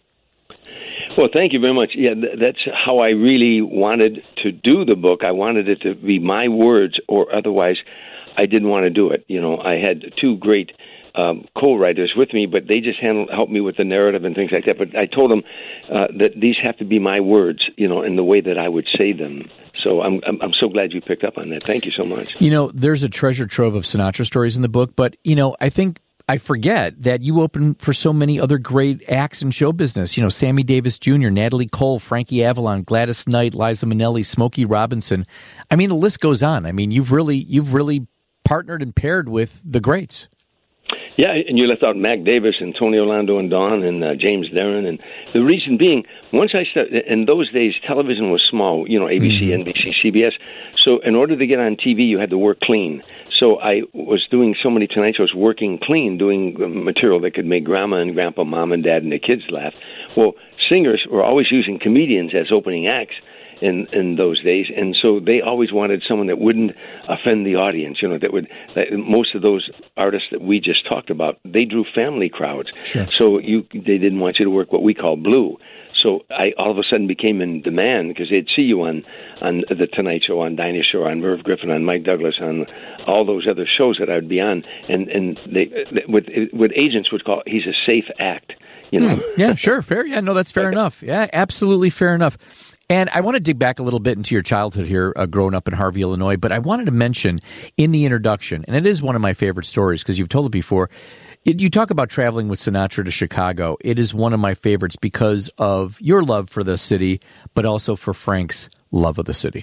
Well, thank you very much. Yeah, that's how I really wanted to do the book. I wanted it to be my words, or otherwise I didn't want to do it. You know, I had two great um, co-writers with me, but they just handled, helped me with the narrative and things like that. But I told them uh, that these have to be my words, you know, in the way that I would say them. So I'm, I'm I'm so glad you picked up on that. Thank you so much. You know, there's a treasure trove of Sinatra stories in the book, but, you know, I think I forget that you open for so many other great acts in show business. You know, Sammy Davis Junior, Natalie Cole, Frankie Avalon, Gladys Knight, Liza Minnelli, Smokey Robinson. I mean, the list goes on. I mean, you've really you've really partnered and paired with the greats. Yeah, and you left out Mac Davis and Tony Orlando and Don and uh, James Darren. And the reason being, once I started, in those days, television was small, you know, A B C, mm-hmm. N B C, C B S. So in order to get on T V, you had to work clean. So I was doing so many Tonight Shows, working clean, doing material that could make Grandma and Grandpa, Mom and Dad, and the kids laugh. Well, singers were always using comedians as opening acts in in those days, and so they always wanted someone that wouldn't offend the audience. You know, that would that most of those artists that we just talked about, they drew family crowds. Sure. So you they didn't want you to work what we call blue. So I all of a sudden became in demand because they'd see you on on the Tonight Show, on Dinah Shore, on Merv Griffin, on Mike Douglas, on all those other shows that I would be on, and and they with with agents would call he's a safe act. You know. Mm, yeah, sure, fair. Yeah, no, that's fair okay. enough. Yeah, absolutely fair enough. And I want to dig back a little bit into your childhood here, uh, growing up in Harvey, Illinois. But I wanted to mention in the introduction, and it is one of my favorite stories because you've told it before, it, you talk about traveling with Sinatra to Chicago. It is one of my favorites because of your love for the city, but also for Frank's love of the city.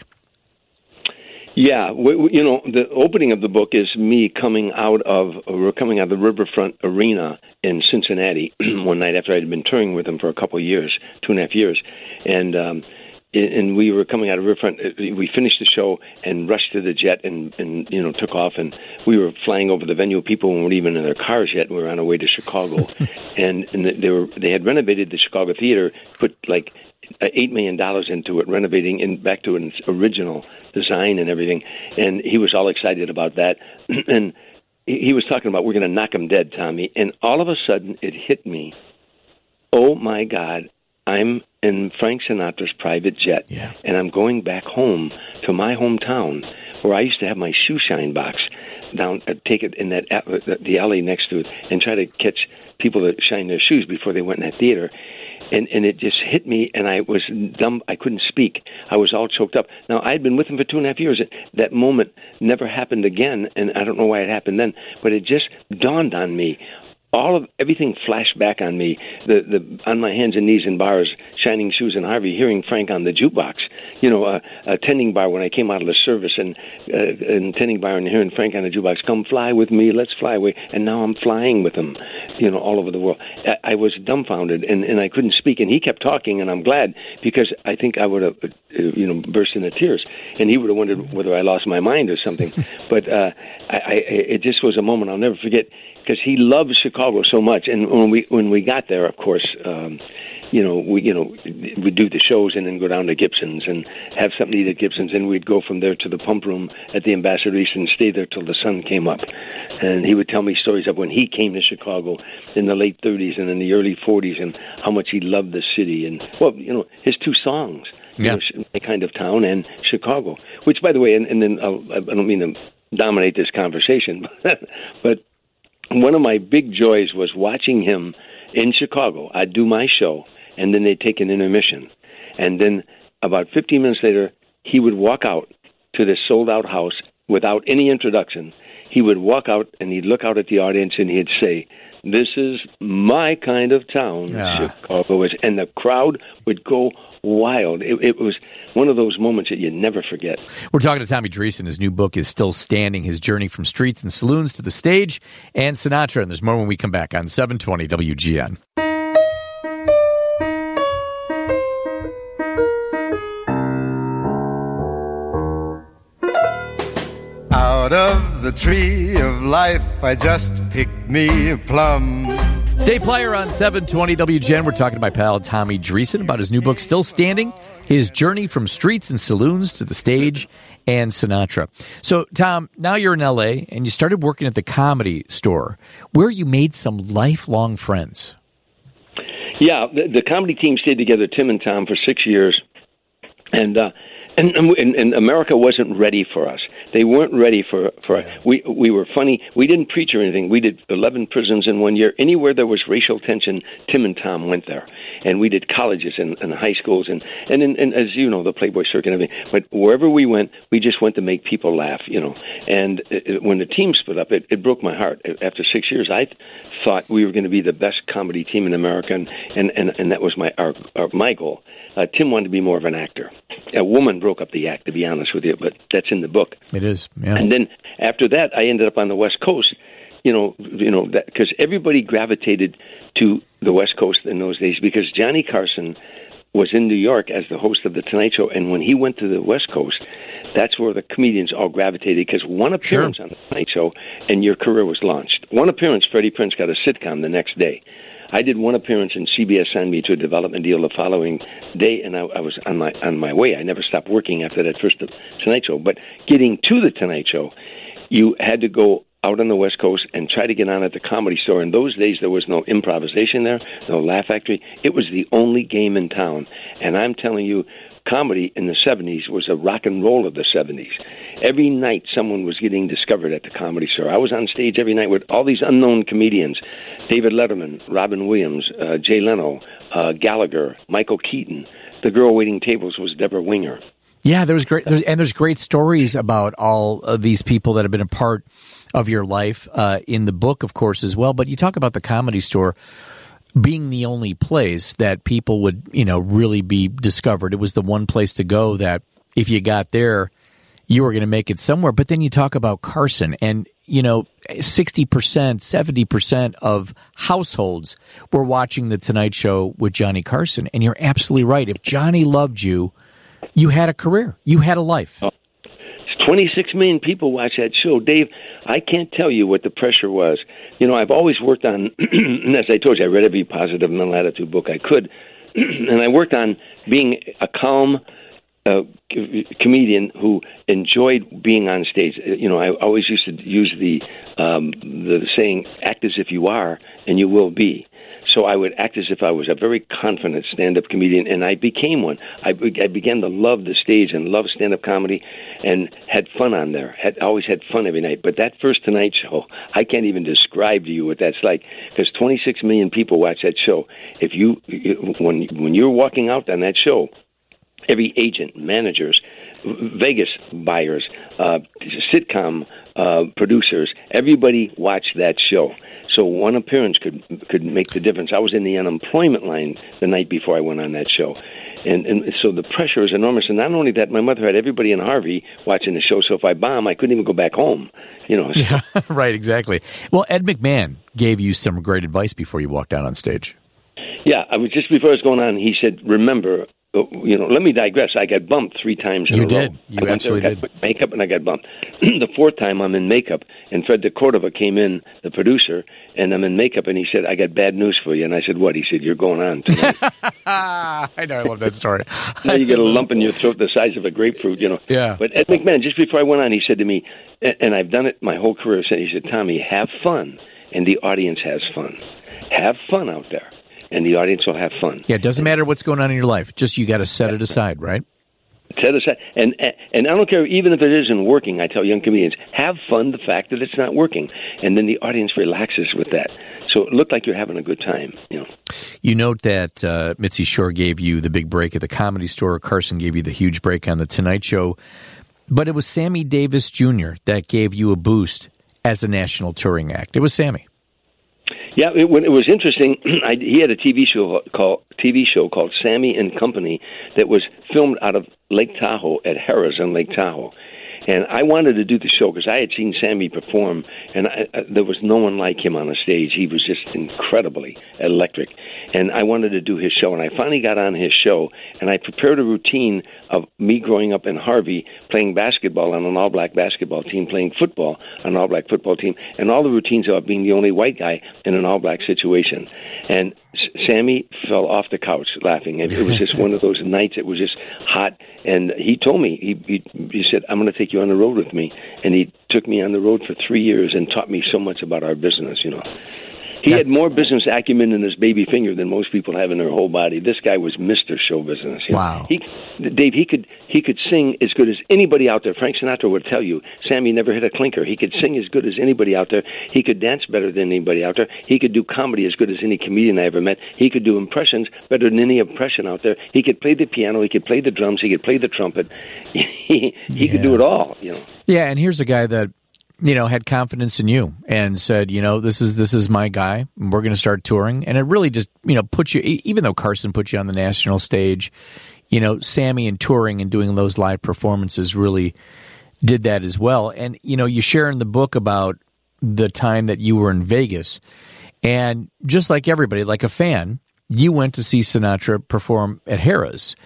Yeah, we, we, you know, the opening of the book is me coming out of, we're coming out of the Riverfront Arena in Cincinnati one night after I'd been touring with them for a couple of years, two and a half years. And, um, and we were coming out of Riverfront. We finished the show and rushed to the jet and, and you know, took off. And we were flying over the venue. People weren't even in their cars yet. We were on our way to Chicago. and and they were they had renovated the Chicago Theater, put like eight million dollars into it, renovating in back to its original design and everything. And he was all excited about that. And he was talking about, we're going to knock him dead, Tommy. And all of a sudden, it hit me. Oh, my God. I'm in Frank Sinatra's private jet, yeah. and I'm going back home to my hometown where I used to have my shoe shine box down, uh, take it in that uh, the alley next to it, and try to catch people that shine their shoes before they went in that theater. And and it just hit me, and I was dumb. I couldn't speak. I was all choked up. Now, I had been with him for two and a half years. That moment never happened again, and I don't know why it happened then, but it just dawned on me. All of everything flashed back on me. The the on my hands and knees in bars, shining shoes in Harvey, hearing Frank on the jukebox. You know, uh, a tending bar when I came out of the service, and uh, and tending bar and hearing Frank on the jukebox. Come fly with me, let's fly away. And now I'm flying with him. You know, all over the world. I, I was dumbfounded, and, and I couldn't speak. And he kept talking, and I'm glad because I think I would have, uh, you know, burst into tears, and he would have wondered whether I lost my mind or something. But uh, I, I, it just was a moment I'll never forget. Because he loves Chicago so much, and when we when we got there, of course, um, you know, we you know we do the shows and then go down to Gibson's and have something to eat at Gibson's, and we'd go from there to the pump room at the Ambassador East and stay there till the sun came up. And he would tell me stories of when he came to Chicago in the late thirties and in the early forties, and how much he loved the city. And well, you know, his two songs, yeah. you know, My Kind of Town and Chicago. Which, by the way, and, and then I'll, I don't mean to dominate this conversation, but. but one of my big joys was watching him in Chicago. I'd do my show, and then they'd take an intermission. And then about fifteen minutes later, he would walk out to this sold-out house without any introduction. He would walk out, and he'd look out at the audience, and he'd say, "This is my kind of town, Ah. Chicago is," and the crowd would go wild. It, it was one of those moments that you never forget. We're talking to Tommy Dreesen. His new book is Still Standing, his journey from streets and saloons to the stage and Sinatra. And there's more when we come back on seven twenty W G N. Out of the tree of life, I just picked me a plum. Stay player on seven twenty W G N. We're talking to my pal Tommy Dreesen about his new book, Still Standing, his journey from streets and saloons to the stage and Sinatra. So, Tom, now you're in L A and you started working at the Comedy Store, where you made some lifelong friends. Yeah, the, the comedy team stayed together, Tim and Tom, for six years. And, uh, and, and, and America wasn't ready for us. They weren't ready for, for we we were funny. We didn't preach or anything. We did eleven prisons in one year. Anywhere there was racial tension, Tim and Tom went there. And we did colleges and, and high schools and, and, and, and as you know, the Playboy Circuit and everything. But wherever we went, we just went to make people laugh, you know. And it, when the team split up, it, it broke my heart. After six years, I thought we were going to be the best comedy team in America, and, and, and, and that was my our, our, my goal. Uh, Tim wanted to be more of an actor. A woman broke up the act, to be honest with you, but that's in the book. It is, yeah. And then after that, I ended up on the West Coast, you know, you know, that because everybody gravitated to the West Coast in those days because Johnny Carson was in New York as the host of The Tonight Show, and when he went to the West Coast, that's where the comedians all gravitated because one appearance Sure. on The Tonight Show and your career was launched. One appearance, Freddie Prinze got a sitcom the next day. I did one appearance, and C B S signed me to a development deal the following day, and I, I was on my on my way. I never stopped working after that first Tonight Show. But getting to the Tonight Show, you had to go out on the West Coast and try to get on at the Comedy Store. In those days, there was no improvisation there, no Laugh Factory. It was the only game in town. And I'm telling you, comedy in the seventies was a rock and roll of the seventies. Every night, someone was getting discovered at the Comedy Store. I was on stage every night with all these unknown comedians: David Letterman, Robin Williams, uh, Jay Leno, uh, Gallagher, Michael Keaton. The girl waiting tables was Deborah Winger. Yeah, there was great, there's, and there's great stories about all of these people that have been a part of your life uh, in the book, of course, as well. But you talk about the Comedy Store being the only place that people would, you know, really be discovered. It was the one place to go that if you got there, you were going to make it somewhere. But then you talk about Carson, and, you know, sixty percent, seventy percent of households were watching The Tonight Show with Johnny Carson. And you're absolutely right. If Johnny loved you, you had a career. You had a life. Oh. twenty-six million people watch that show. Dave, I can't tell you what the pressure was. You know, I've always worked on, and as I told you, I read every positive mental attitude book I could, and I worked on being a calm uh, comedian who enjoyed being on stage. You know, I always used to use the um, the saying, act as if you are, and you will be. So I would act as if I was a very confident stand-up comedian, and I became one. I, I began to love the stage and love stand-up comedy and had fun on there. Had always had fun every night. But that first Tonight Show, I can't even describe to you what that's like, because twenty-six million people watch that show. If you, when when you're walking out on that show, every agent, managers, Vegas buyers, uh, sitcom uh, producers, everybody watched that show. So one appearance could could make the difference. I was in the unemployment line the night before I went on that show. And, and so the pressure is enormous. And not only that, my mother had everybody in Harvey watching the show, so if I bomb, I couldn't even go back home. You know. Yeah, right, exactly. Well, Ed McMahon gave you some great advice before you walked out on stage. Yeah, I was just before I was going on, he said, remember, you know, let me digress. I got bumped three times in you a row. Did. You I went absolutely there, did. got makeup, and I got bumped. The fourth time, I'm in makeup, and Fred DeCordova came in, the producer, and I'm in makeup, and he said, I got bad news for you. And I said, what? He said, you're going on tonight. I know, I love that story. Now you get a lump in your throat the size of a grapefruit, you know. Yeah. But Ed McMahon, just before I went on, he said to me, and I've done it my whole career, he said, Tommy, have fun, and the audience has fun. Have fun out there, and the audience will have fun. Yeah, it doesn't matter what's going on in your life. Just you got to set it aside, right? Set aside, and and I don't care even if it isn't working. I tell young comedians, have fun the fact that it's not working, and then the audience relaxes with that. So it looked like you're having a good time, you know. You note that uh, Mitzi Shore gave you the big break at the Comedy Store. Carson gave you the huge break on The Tonight Show. But it was Sammy Davis Junior that gave you a boost as a national touring act. It was Sammy. Yeah, it, when it was interesting, I, he had a T V show called T V show called Sammy and Company that was filmed out of Lake Tahoe at Harrah's on Lake Tahoe. And I wanted to do the show because I had seen Sammy perform, and I, I, there was no one like him on the stage. He was just incredibly electric. And I wanted to do his show, and I finally got on his show, and I prepared a routine of me growing up in Harvey, playing basketball on an all-black basketball team, playing football on an all-black football team, and all the routines about being the only white guy in an all-black situation. And S- Sammy fell off the couch laughing. It, it was just one of those nights. It was just hot, and he told me, he, he, he said, I'm going to take you on the road with me. And he took me on the road for three years and taught me so much about our business, you know. He That's, had more business acumen in his baby finger than most people have in their whole body. This guy was Mister Show Business. You know? Wow. He, Dave, he could he could sing as good as anybody out there. Frank Sinatra would tell you, Sammy never hit a clinker. He could sing as good as anybody out there. He could dance better than anybody out there. He could do comedy as good as any comedian I ever met. He could do impressions better than any impression out there. He could play the piano. He could play the drums. He could play the trumpet. he he yeah. could do it all. You know. Yeah, and here's a guy that, you know, had confidence in you and said, you know, this is this is my guy. We're going to start touring. And it really just, you know, put you, even though Carson put you on the national stage, you know, Sammy and touring and doing those live performances really did that as well. And, you know, you share in the book about the time that you were in Vegas. And just like everybody, like a fan, you went to see Sinatra perform at Harrah's.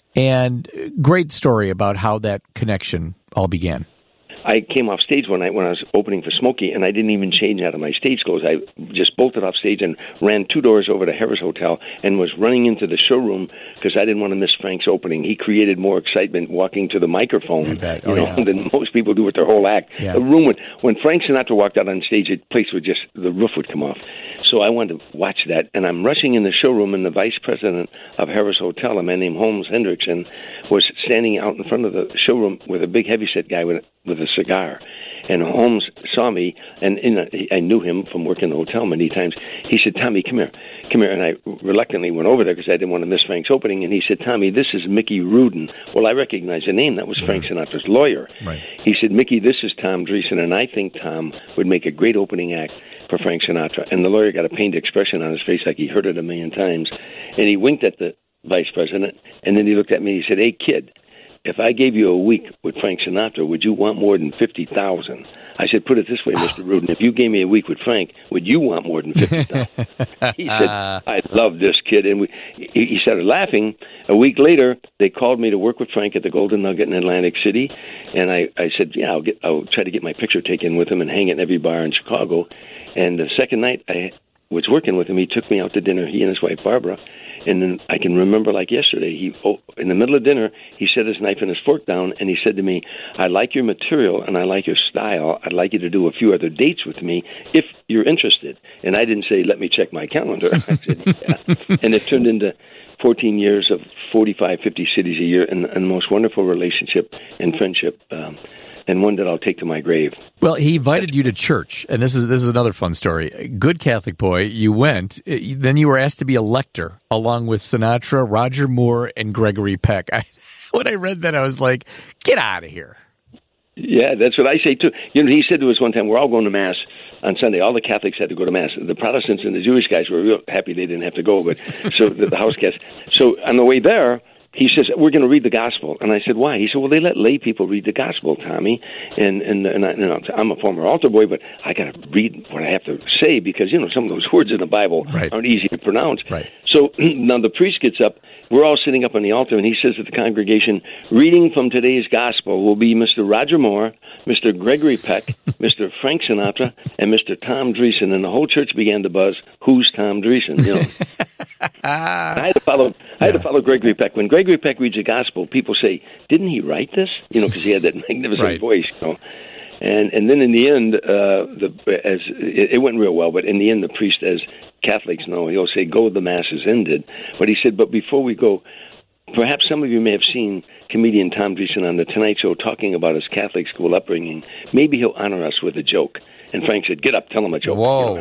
And great story about how that connection all began. I came off stage one night when I was opening for Smokey, and I didn't even change out of my stage clothes. I just bolted off stage and ran two doors over to Harrah's Hotel and was running into the showroom because I didn't want to miss Frank's opening. He created more excitement walking to the microphone, oh, you know, yeah. than most people do with their whole act. Yeah. The room would, when Frank Sinatra walked out on stage, the place would just, the roof would come off. So I wanted to watch that, and I'm rushing in the showroom, and the vice president of Harrah's Hotel, a man named Holmes Hendrickson, was standing out in front of the showroom with a big heavyset guy with, with a cigar. And Holmes saw me, and in a, I knew him from working in the hotel many times. He said, Tommy, come here. Come here. And I reluctantly went over there because I didn't want to miss Frank's opening. And he said, Tommy, this is Mickey Rudin. Well, I recognized the name. That was Frank Sinatra's lawyer. Right. He said, Mickey, this is Tom Dreesen, and I think Tom would make a great opening act for Frank Sinatra. And the lawyer got a pained expression on his face like he heard it a million times. And he winked at the vice president, and then he looked at me and he said, hey, kid, if I gave you a week with Frank Sinatra, would you want more than fifty thousand dollars? I said, put it this way, Mister Rudin, if you gave me a week with Frank, would you want more than fifty thousand dollars? He said, I love this kid. And we, he started laughing. A week later, they called me to work with Frank at the Golden Nugget in Atlantic City. And I, I said, yeah, I'll, get, I'll try to get my picture taken with him and hang it in every bar in Chicago. And the second night I was working with him, he took me out to dinner, he and his wife, Barbara. And then I can remember like yesterday, he oh, in the middle of dinner, he set his knife and his fork down, and he said to me, I like your material and I like your style. I'd like you to do a few other dates with me if you're interested. And I didn't say, let me check my calendar. I said, yeah. And it turned into fourteen years of forty-five, fifty cities a year, and, and the most wonderful relationship and friendship, um, and one that I'll take to my grave. Well, he invited you to church, and this is this is another fun story. Good Catholic boy, you went. Then you were asked to be a lector along with Sinatra, Roger Moore, and Gregory Peck. I, when I read that, I was like, get out of here. Yeah, that's what I say, too. You know, he said to us one time, we're all going to Mass on Sunday. All the Catholics had to go to Mass. The Protestants and the Jewish guys were real happy they didn't have to go, but so the, the house guests. So on the way there, he says, we're going to read the gospel. And I said, why? He said, well, they let lay people read the gospel, Tommy. And and, and, I, and I'm a former altar boy, but I got to read what I have to say because, you know, some of those words in the Bible right. aren't easy to pronounce. Right. So now the priest gets up. We're all sitting up on the altar, and he says to the congregation, reading from today's gospel will be Mister Roger Moore, Mister Gregory Peck, Mister Frank Sinatra, and Mister Tom Dreesen. And the whole church began to buzz, who's Tom Dreesen? You know. I had to follow. I had to follow Gregory Peck. When Gregory Peck reads the gospel, people say, "Didn't he write this?" You know, because he had that magnificent right. voice. You know, and and then in the end, uh, the as it, it went real well. But in the end, the priest, as Catholics know, he'll say, "Go, the mass is ended." But he said, "But before we go, perhaps some of you may have seen comedian Tom Dreesen on the Tonight Show talking about his Catholic school upbringing. Maybe he'll honor us with a joke." And Frank said, "Get up, tell him a joke." Whoa. You know?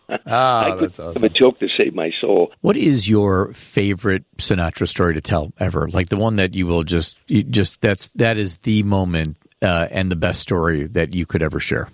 Ah, I could that's awesome. have a joke to save my soul. What is your favorite Sinatra story to tell ever? Like the one that you will just, you just that's that is the moment uh, and the best story that you could ever share.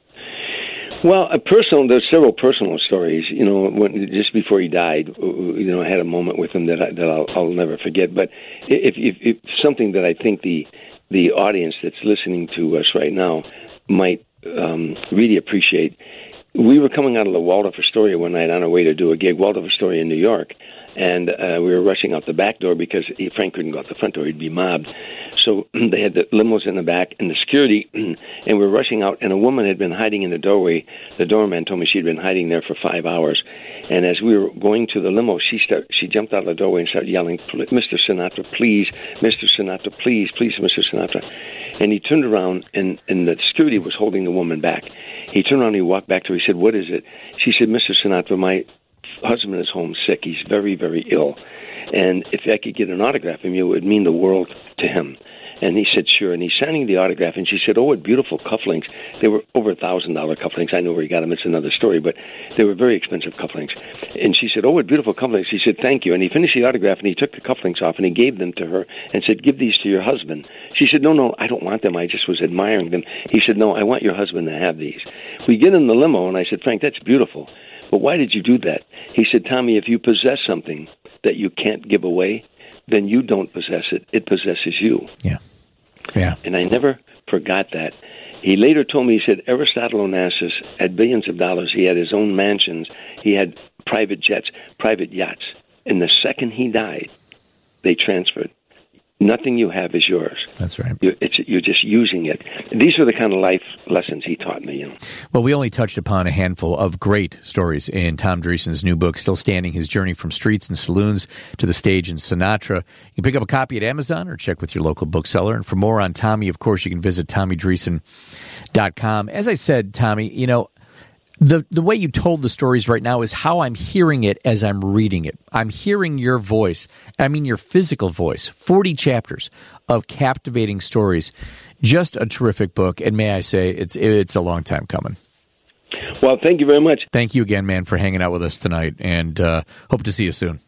Well, a personal. There's several personal stories. You know, when, just before he died, you know, I had a moment with him that I, that I'll, I'll never forget. But if, if, if something that I think the the audience that's listening to us right now might um, really appreciate. We were coming out of the Waldorf Astoria one night on our way to do a gig, Waldorf Astoria in New York, and uh, we were rushing out the back door because he, Frank couldn't go out the front door; he'd be mobbed. So they had the limos in the back and the security, and we were rushing out, and a woman had been hiding in the doorway. The doorman told me she'd been hiding there for five hours. And as we were going to the limo, she start, she jumped out of the doorway and started yelling, "Mister Sinatra, please, Mister Sinatra, please, please, Mister Sinatra." And he turned around, and, and the security was holding the woman back. He turned around and he walked back to her. He said, "What is it?" She said, "Mister Sinatra, my husband is home sick. He's very, very ill. And if I could get an autograph from you, it would mean the world to him." And he said, "Sure." And he's signing the autograph, and she said, "Oh, what beautiful cufflinks." They were over a thousand dollar cufflinks. I know where he got them. It's another story, but they were very expensive cufflinks. And she said, "Oh, what beautiful cufflinks." He said, "Thank you." And he finished the autograph, and he took the cufflinks off, and he gave them to her and said, "Give these to your husband." She said, "No, no, I don't want them. I just was admiring them." He said, "No, I want your husband to have these." We get in the limo, and I said, "Frank, that's beautiful. But why did you do that?" He said, "Tommy, if you possess something that you can't give away, then you don't possess it. It possesses you." Yeah. Yeah. And I never forgot that. He later told me, he said, Aristotle Onassis had billions of dollars. He had his own mansions. He had private jets, private yachts. And the second he died, they transferred. Nothing you have is yours. That's right. You're, it's, you're just using it. These are the kind of life lessons he taught me. You know. Well, we only touched upon a handful of great stories in Tom Dreesen's new book, Still Standing, His Journey from Streets and Saloons to the Stage in Sinatra. You can pick up a copy at Amazon or check with your local bookseller. And for more on Tommy, of course, you can visit Tommy Dreesen dot com. As I said, Tommy, you know, The the way you told the stories right now is how I'm hearing it as I'm reading it. I'm hearing your voice. I mean, your physical voice. forty chapters of captivating stories. Just a terrific book. And may I say, it's it's a long time coming. Well, thank you very much. Thank you again, man, for hanging out with us tonight. And uh, hope to see you soon.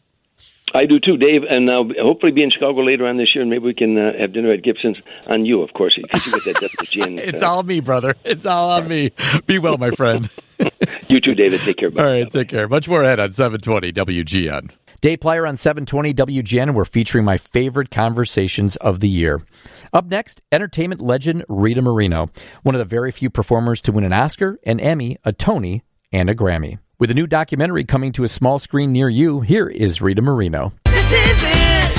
I do too, Dave, and I'll hopefully be in Chicago later on this year, and maybe we can uh, have dinner at Gibson's on you, of course, because you get that W G N. It's uh, all me, brother. It's all on me. Be well, my friend. You too, David. Take care. Bye. All right, take care. Much more ahead on seven twenty W G N. Dave Plyer on seven twenty W G N, and we're featuring my favorite conversations of the year. Up next, entertainment legend Rita Moreno, one of the very few performers to win an Oscar, an Emmy, a Tony, and a Grammy. With a new documentary coming to a small screen near you, here is Rita Moreno. This is it.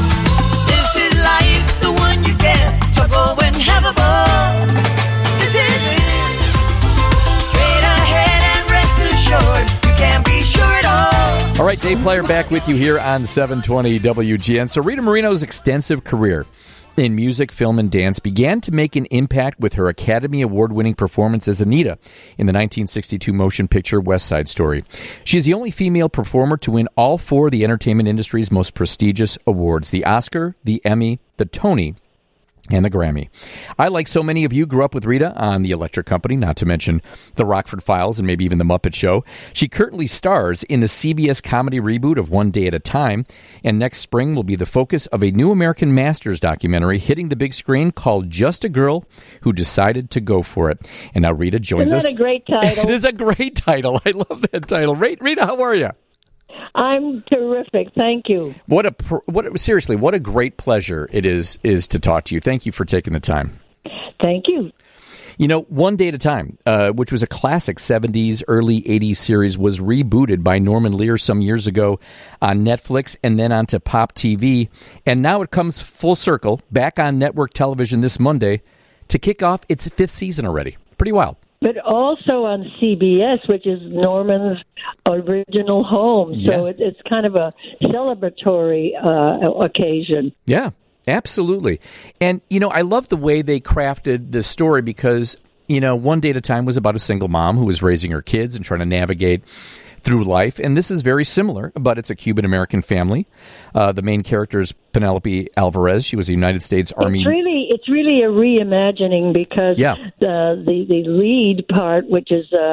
This is life, the one you get to go and have a ball. This is it. Straight ahead and rest assured, you can't be sure at all. All right, Dave Plyer back with you here on seven twenty W G N. So Rita Moreno's extensive career in music, film, and dance began to make an impact with her Academy Award-winning performance as Anita in the nineteen sixty-two motion picture West Side Story. She is the only female performer to win all four of the entertainment industry's most prestigious awards, the Oscar, the Emmy, the Tony, and the Grammy. I, like so many of you, grew up with Rita on The Electric Company, not to mention The Rockford Files and maybe even The Muppet Show. She currently stars in the C B S comedy reboot of One Day at a Time, and next spring will be the focus of a new American Masters documentary hitting the big screen called Just a Girl Who Decided to Go For It. And now Rita joins us. Isn't that a great title? It is a great title. I love that title. Rita, how are you? I'm terrific. Thank you. What a what seriously, what a great pleasure it is is to talk to you. Thank you for taking the time. Thank you. You know, One Day at a Time, uh, which was a classic seventies, early eighties series, was rebooted by Norman Lear some years ago on Netflix and then onto Pop T V. And now it comes full circle back on network television this Monday to kick off its fifth season already. Pretty wild. But also on C B S, which is Norman's original home. So Yeah. it, it's kind of a celebratory uh, occasion. Yeah, absolutely. And, you know, I love the way they crafted the story because, you know, One Day at a Time was about a single mom who was raising her kids and trying to navigate through life. And this is very similar, but it's a Cuban-American family. Uh, the main character is Penelope Alvarez. She was a United States Army... It's really, it's really a reimagining because Yeah. the, the the lead part, which is uh,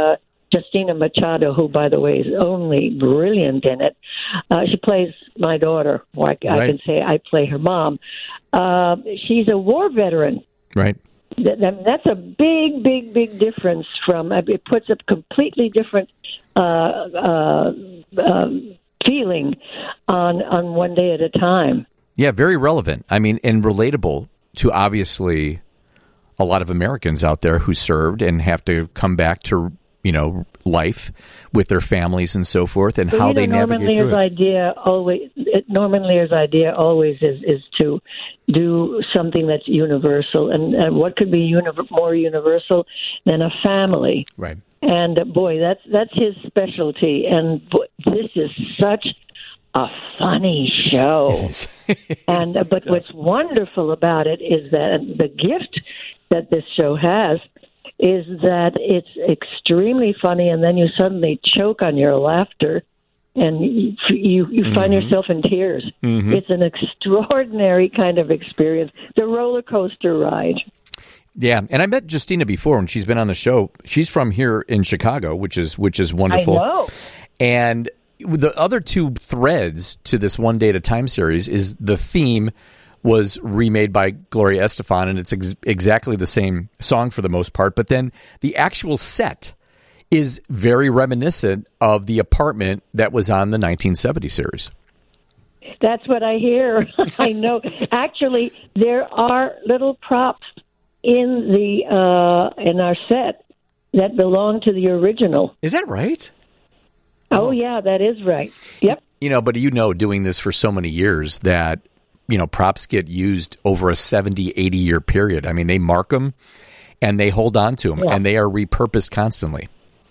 Justina Machado, who, by the way, is only brilliant in it. Uh, she plays my daughter. Or I, I Right. can say I play her mom. Uh, she's a war veteran. Right. That, that- that's a big, big, big difference from, it puts a completely different uh, uh, um, feeling on, on One Day at a Time. Yeah, very relevant. I mean, and relatable to obviously a lot of Americans out there who served and have to come back to, you know, life with their families and so forth, and Well, how you know, they Norman navigate Lear's through it. idea always, it, Norman Lear's idea always is, is to do something that's universal, and, and what could be uni- more universal than a family? Right. And uh, boy, that's that's his specialty. And boy, this is such a funny show. and uh, but what's wonderful about it is that the gift that this show has is that it's extremely funny, and then you suddenly choke on your laughter, and you you, you find Mhm. yourself in tears. Mhm. It's an extraordinary kind of experience. The roller coaster ride. Yeah, and I met Justina before when she's been on the show. She's from here in Chicago, which is which is wonderful. I know. And the other two threads to this One Day at a Time series is the theme was remade by Gloria Estefan, and it's ex- exactly the same song for the most part. But then the actual set is very reminiscent of the apartment that was on the nineteen seventy series. That's what I hear. I know. Actually, there are little props in the uh, in our set that belong to the original. Is that right? Oh, yeah, that is right. Yep. You know, but you know, doing this for so many years that, you know, props get used over a seventy, eighty year period. I mean, they mark them and they hold on to them, Yeah. and they are repurposed constantly.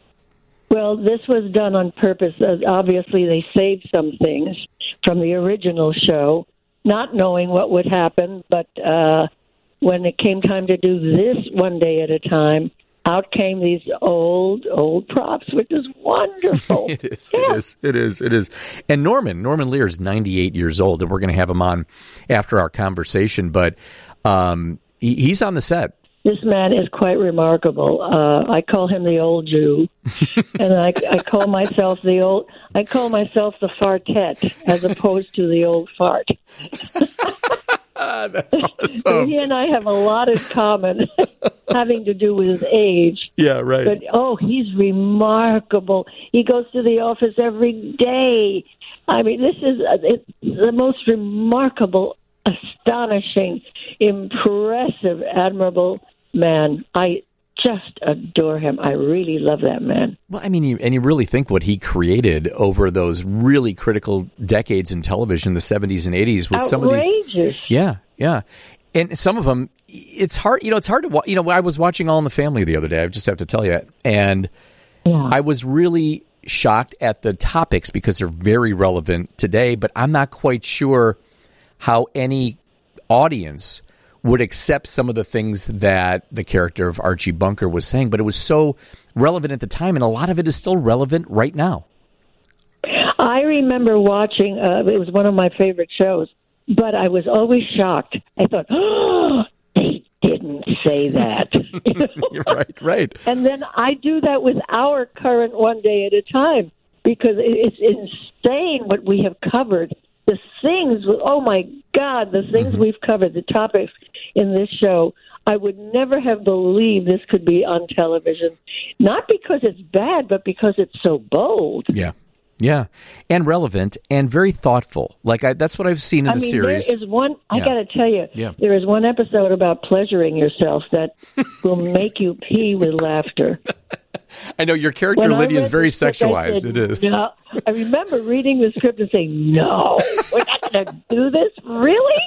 Well, this was done on purpose. Uh, obviously, they saved some things from the original show, not knowing what would happen. But uh, when it came time to do this One Day at a Time, out came these old, old props, which is wonderful. It is. It is. It is. It is. And Norman, Norman Lear is ninety-eight years old, and we're going to have him on after our conversation. But um, he, he's on the set. This man is quite remarkable. Uh, I call him the old Jew, and I, I call myself the old. I call myself the fartet as opposed to the old fart. That's awesome. So he and I have a lot in common, having to do with his age. Yeah, right. But oh, he's remarkable. He goes to the office every day. I mean, this is uh, it's the most remarkable, astonishing, impressive, admirable man. I just adore him. I really love that man. Well, I mean, you, and you really think what he created over those really critical decades in television, the seventies and eighties, with some of these. Outrageous. Yeah, yeah. And some of them, it's hard, you know, it's hard to, wa- you know, I was watching All in the Family the other day, I just have to tell you, and yeah. I was really shocked at the topics because they're very relevant today, but I'm not quite sure how any audience would accept some of the things that the character of Archie Bunker was saying, but it was so relevant at the time, and a lot of it is still relevant right now. I remember watching, uh, it was one of my favorite shows, but I was always shocked. I thought, oh, they didn't say that. Right, right. And then I do that with our current One Day at a Time, because it's insane what we have covered. The things, oh my God, the things Mm-hmm. we've covered, the topics in this show, I would never have believed this could be on television. Not because it's bad, but because it's so bold. Yeah. Yeah, and relevant and very thoughtful. Like I, that's what I've seen in I the mean, series. there is one. I Yeah. got to tell you, Yeah. there is one episode about pleasuring yourself that will make you pee with laughter. I know your character, When I Lydia, is read very the script, I sexualized. said, It is. No. I remember reading the script and saying, "No, we're not going to do this." Really?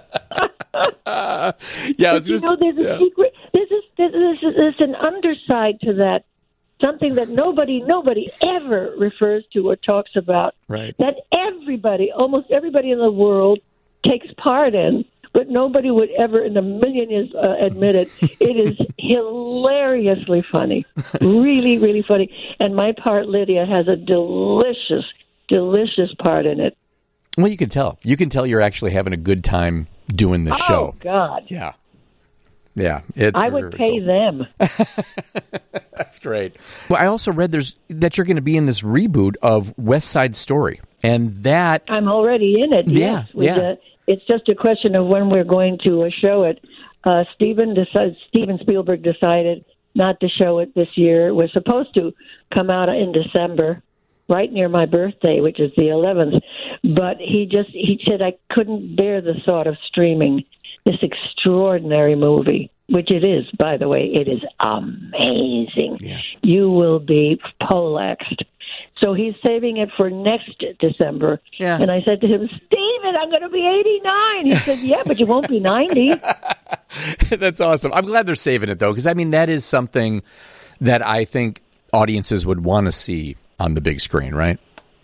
Yeah, I was But you gonna know, s- there's a yeah. secret. There's, a, there's, a, there's an underside to that. Something that nobody, nobody ever refers to or talks about. Right. That everybody, almost everybody in the world, takes part in, but nobody would ever in a million years uh, admit it. It is hilariously funny, really, really funny. And my part, Lydia, has a delicious, delicious part in it. Well, you can tell. You can tell you're actually having a good time doing this Oh, show. God. Yeah. Yeah, it's I would pay cool. them. That's great. Well, I also read there's that you're going to be in this reboot of West Side Story, and that I'm already in it. Yeah, yes, with, yeah. uh, it's just a question of when we're going to uh, show it. Uh, Steven decided, Steven Spielberg decided not to show it this year. It was supposed to come out in December, right near my birthday, which is the eleventh. But he just he said I couldn't bear the thought of streaming this extraordinary movie, which it is, by the way. It is amazing. Yeah. You will be poleaxed. So he's saving it for next December. Yeah. And I said to him, Steven, I'm going to be eighty-nine. He said, yeah, but you won't be ninety. That's awesome. I'm glad they're saving it, though, because, I mean, that is something that I think audiences would want to see on the big screen, right?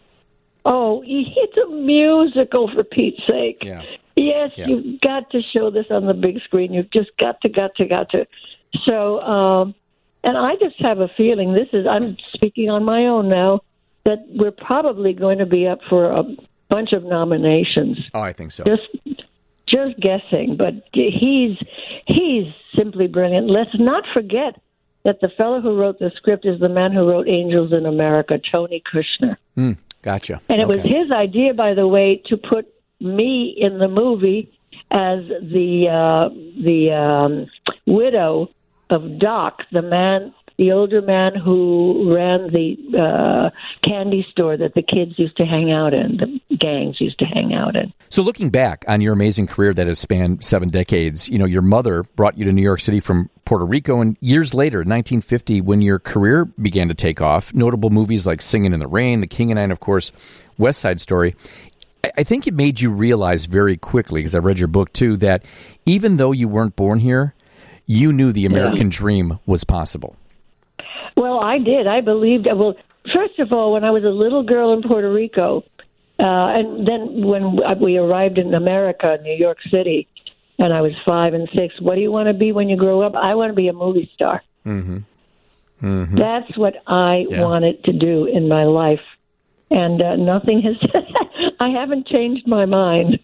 Oh, it's a musical, for Pete's sake. Yeah. Yes, Yeah. you've got to show this on the big screen. You've just got to, got to, got to. So, um, and I just have a feeling this is, I'm speaking on my own now, that we're probably going to be up for a bunch of nominations. Oh, I think so. Just just guessing, but he's he's simply brilliant. Let's not forget that the fellow who wrote the script is the man who wrote Angels in America, Tony Kushner. Mm, gotcha. And it Okay. was his idea, by the way, to put me in the movie as the uh, the um, widow of Doc, the man, the older man who ran the uh, candy store that the kids used to hang out in, the gangs used to hang out in. So looking back on your amazing career that has spanned seven decades, you know, your mother brought you to New York City from Puerto Rico, and years later, nineteen fifty, when your career began to take off, notable movies like Singin' in the Rain, The King and I, and of course, West Side Story, I, I think it made you realize very quickly, because I've read your book too, that even though you weren't born here, you knew the American Yeah. dream was possible. Well, I did. I believed. Well, first of all, when I was a little girl in Puerto Rico, uh, and then when we arrived in America, New York City, and I was five and six, what do you want to be when you grow up? I want to be a movie star. Mm-hmm. Mm-hmm. That's what I Yeah. wanted to do in my life. And uh, nothing has, I haven't changed my mind.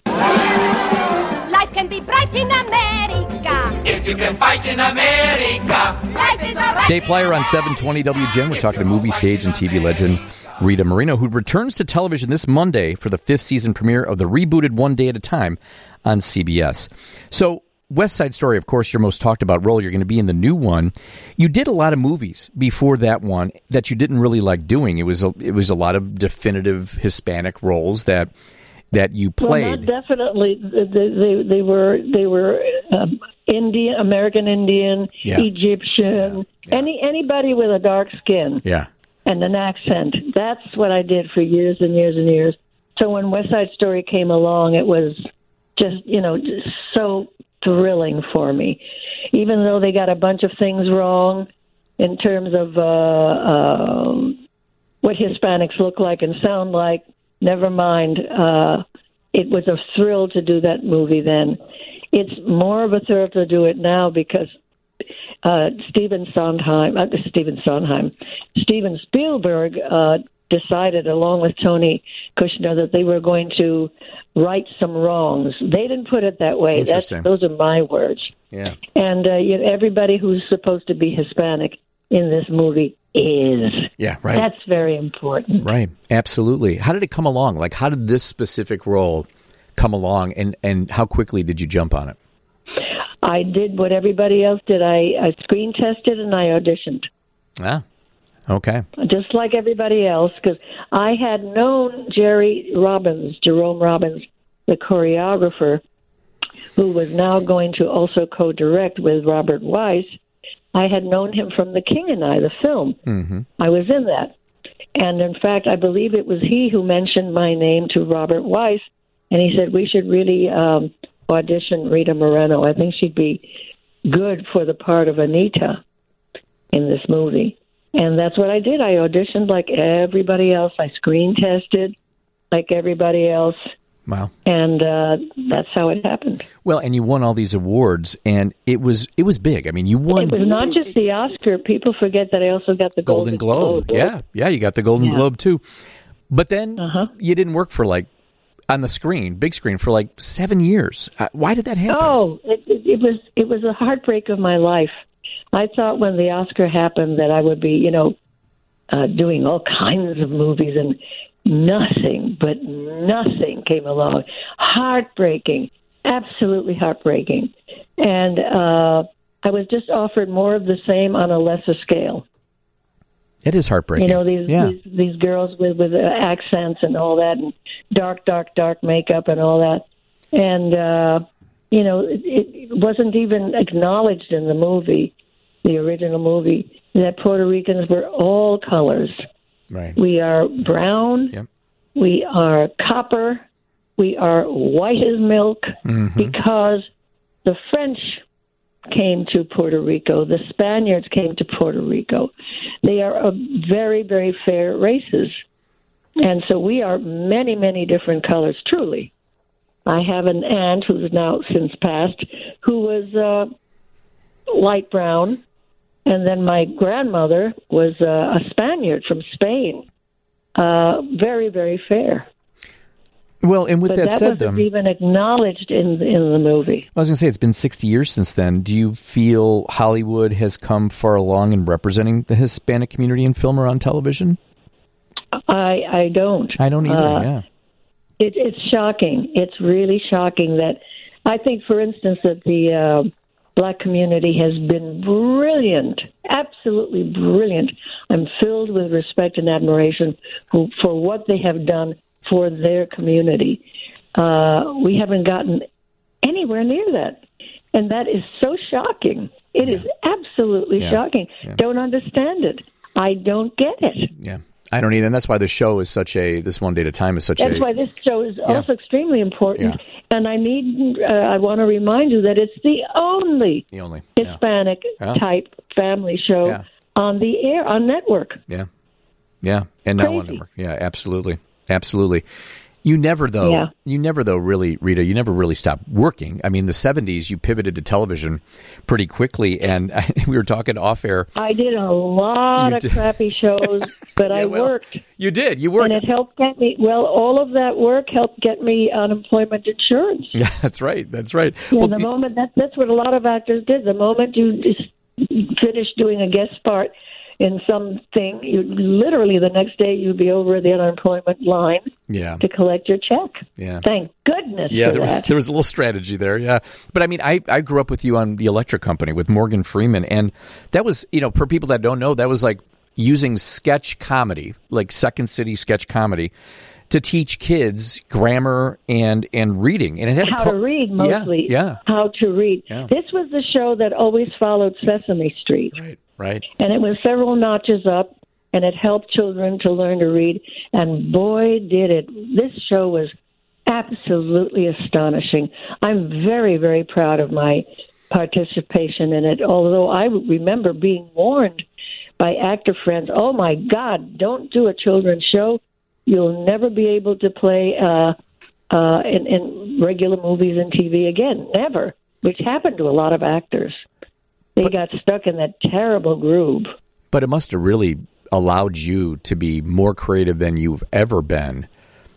Life can be bright in America. If you can fight in America. Life is alright. State Player on seven twenty W G N. We're talking to movie, stage, and T V legend Rita Moreno, who returns to television this Monday for the fifth season premiere of the rebooted One Day at a Time on C B S. So, West Side Story, of course, your most talked about role. You're going to be in the new one. You did a lot of movies before that one that you didn't really like doing. It was a, it was a lot of definitive Hispanic roles that that you played. Well, not definitely. They, they, they were they were um, Indian, American Indian, Yeah. Egyptian, any anybody with a dark skin Yeah. and an accent. That's what I did for years and years and years. So when West Side Story came along, it was just, you know, just so thrilling for me. Even though they got a bunch of things wrong in terms of uh, uh, what Hispanics look like and sound like, never mind. Uh, it was a thrill to do that movie then. It's more of a thrill to do it now because uh, Stephen Sondheim, uh, Stephen Sondheim, Steven Spielberg uh, decided, along with Tony Kushner, that they were going to right some wrongs. They didn't put it that way. That's, Interesting. those are my words. Yeah. And uh, you know, everybody who's supposed to be Hispanic in this movie is. Yeah, right. That's very important. Right. Absolutely. How did it come along? Like, how did this specific role come along, and, and how quickly did you jump on it? I did what everybody else did. I, I screen tested and I auditioned. Ah, okay. Just like everybody else, because I had known Jerry Robbins, Jerome Robbins, the choreographer, who was now going to also co-direct with Robert Weiss. I had known him from The King and I, the film. Mm-hmm. I was in that. And in fact, I believe it was he who mentioned my name to Robert Weiss, and he said, we should really um, audition Rita Moreno. I think she'd be good for the part of Anita in this movie. And that's what I did. I auditioned like everybody else. I screen tested like everybody else. Wow. And uh, that's how it happened. Well, and you won all these awards, and it was it was big. I mean, you won It was not just the Oscar. People forget that I also got the Golden, Golden, Globe. Yeah, yeah, you got the Golden Yeah. Globe too. But then Uh-huh. you didn't work for like on the screen, big screen, for like seven years. Uh, why did that happen? Oh, it, it, it was it was a heartbreak of my life. I thought when the Oscar happened that I would be, you know, uh, doing all kinds of movies, and nothing, but nothing came along. Heartbreaking, absolutely heartbreaking. And uh, I was just offered more of the same on a lesser scale. It is heartbreaking. You know, these yeah. these, these girls with, with uh, accents and all that, and dark, dark, dark makeup and all that. And, uh, you know, it, it wasn't even acknowledged in the movie, the original movie, that Puerto Ricans were all colors. Right. We are brown. Yep. We are copper. We are white as milk mm-hmm. because the French came to Puerto Rico. The Spaniards came to Puerto Rico. They are a very, very fair races. And so we are many, many different colors, truly. I have an aunt who's now since passed who was uh, light brown. And then my grandmother was uh, a Spaniard from Spain. Uh, very, very fair. Well, and with but that, that said, wasn't um, even acknowledged in in the movie. I was going to say, it's been sixty years since then. Do you feel Hollywood has come far along in representing the Hispanic community in film or on television? I I don't. I don't either, uh, yeah. It, it's shocking. It's really shocking that, I think, for instance, that the uh, black community has been brilliant, absolutely brilliant. I'm filled with respect and admiration for, for what they have done for their community. Uh, we haven't gotten anywhere near that. And that is so shocking. It yeah. is absolutely yeah. shocking. Yeah. Don't understand it. I don't get it. Yeah. I don't either. And that's why the show is such a, this one day at a time is such That's a... That's why this show is yeah. also extremely important. Yeah. And I need, uh, I want to remind you that it's the only, the only Hispanic yeah. type family show yeah. on the air, on network. Yeah. Yeah. And now on network. Yeah, absolutely. Absolutely. You never, though, yeah. you never, though, really, Rita, you never really stopped working. I mean, the seventies, you pivoted to television pretty quickly, and I, we were talking off air. I did a lot You of did. crappy shows, but yeah, I well, worked. You did. You worked. And it helped get me, well, all of that work helped get me unemployment insurance. Yeah, that's right. That's right. Yeah, well, the the, moment, that, that's what a lot of actors did. The moment you just finish doing a guest part in something, you literally the next day you'd be over the unemployment line yeah. to collect your check. Yeah. Thank goodness yeah, for there, that. there was a little strategy there, yeah. But I mean, I, I grew up with you on The Electric Company with Morgan Freeman, and that was, you know, for people that don't know, that was like using sketch comedy, like Second City sketch comedy, to teach kids grammar and, and reading. And it had how co- to read, mostly. Yeah, yeah. How to read. Yeah. This was the show that always followed Sesame Street. Right, right. And it was several notches up, and it helped children to learn to read. And boy, did it. This show was absolutely astonishing. I'm very, very proud of my participation in it, although I remember being warned by actor friends, oh, my God, don't do a children's show. You'll never be able to play uh, uh, in, in regular movies and T V again. Never, which happened to a lot of actors. They but, got stuck in that terrible groove. But it must have really allowed you to be more creative than you've ever been.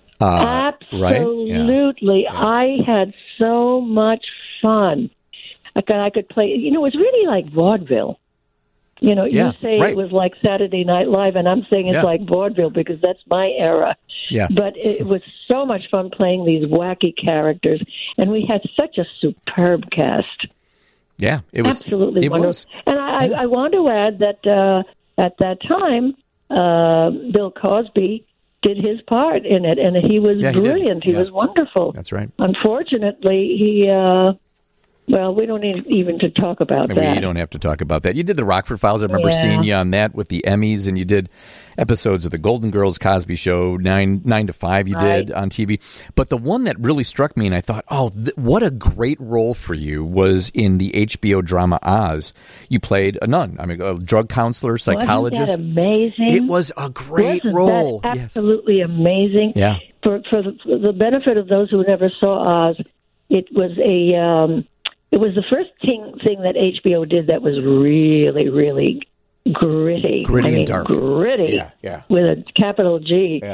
Uh, Absolutely. Right? Yeah. I had so much fun. I could, I could play, you know, it was really like vaudeville. You know, yeah, you say right. it was like Saturday Night Live, and I'm saying it's yeah. like vaudeville because that's my era. Yeah. But it was so much fun playing these wacky characters, and we had such a superb cast. Yeah, it was absolutely it wonderful. Was. And I, yeah. I, I want to add that uh, at that time, uh, Bill Cosby did his part in it, and he was yeah, he brilliant. He, yeah. was wonderful. That's right. Unfortunately, he. Uh, Well, we don't need even to talk about Maybe that. you don't have to talk about that. You did the Rockford Files. I remember yeah. seeing you on that with the Emmys, and you did episodes of the Golden Girls, Cosby Show, nine nine to five. You right. did on T V. But the one that really struck me, and I thought, oh, th- what a great role for you, was in the H B O drama Oz. You played a nun. I mean, a drug counselor, psychologist. Wasn't that amazing? It was a great Wasn't role. That absolutely yes. amazing. Yeah. For for the, for the benefit of those who never saw Oz, it was a. Um, It was the first thing, thing that H B O did that was really, really gritty. Gritty I mean, and dark. Gritty. Yeah, yeah. With a capital G. Yeah.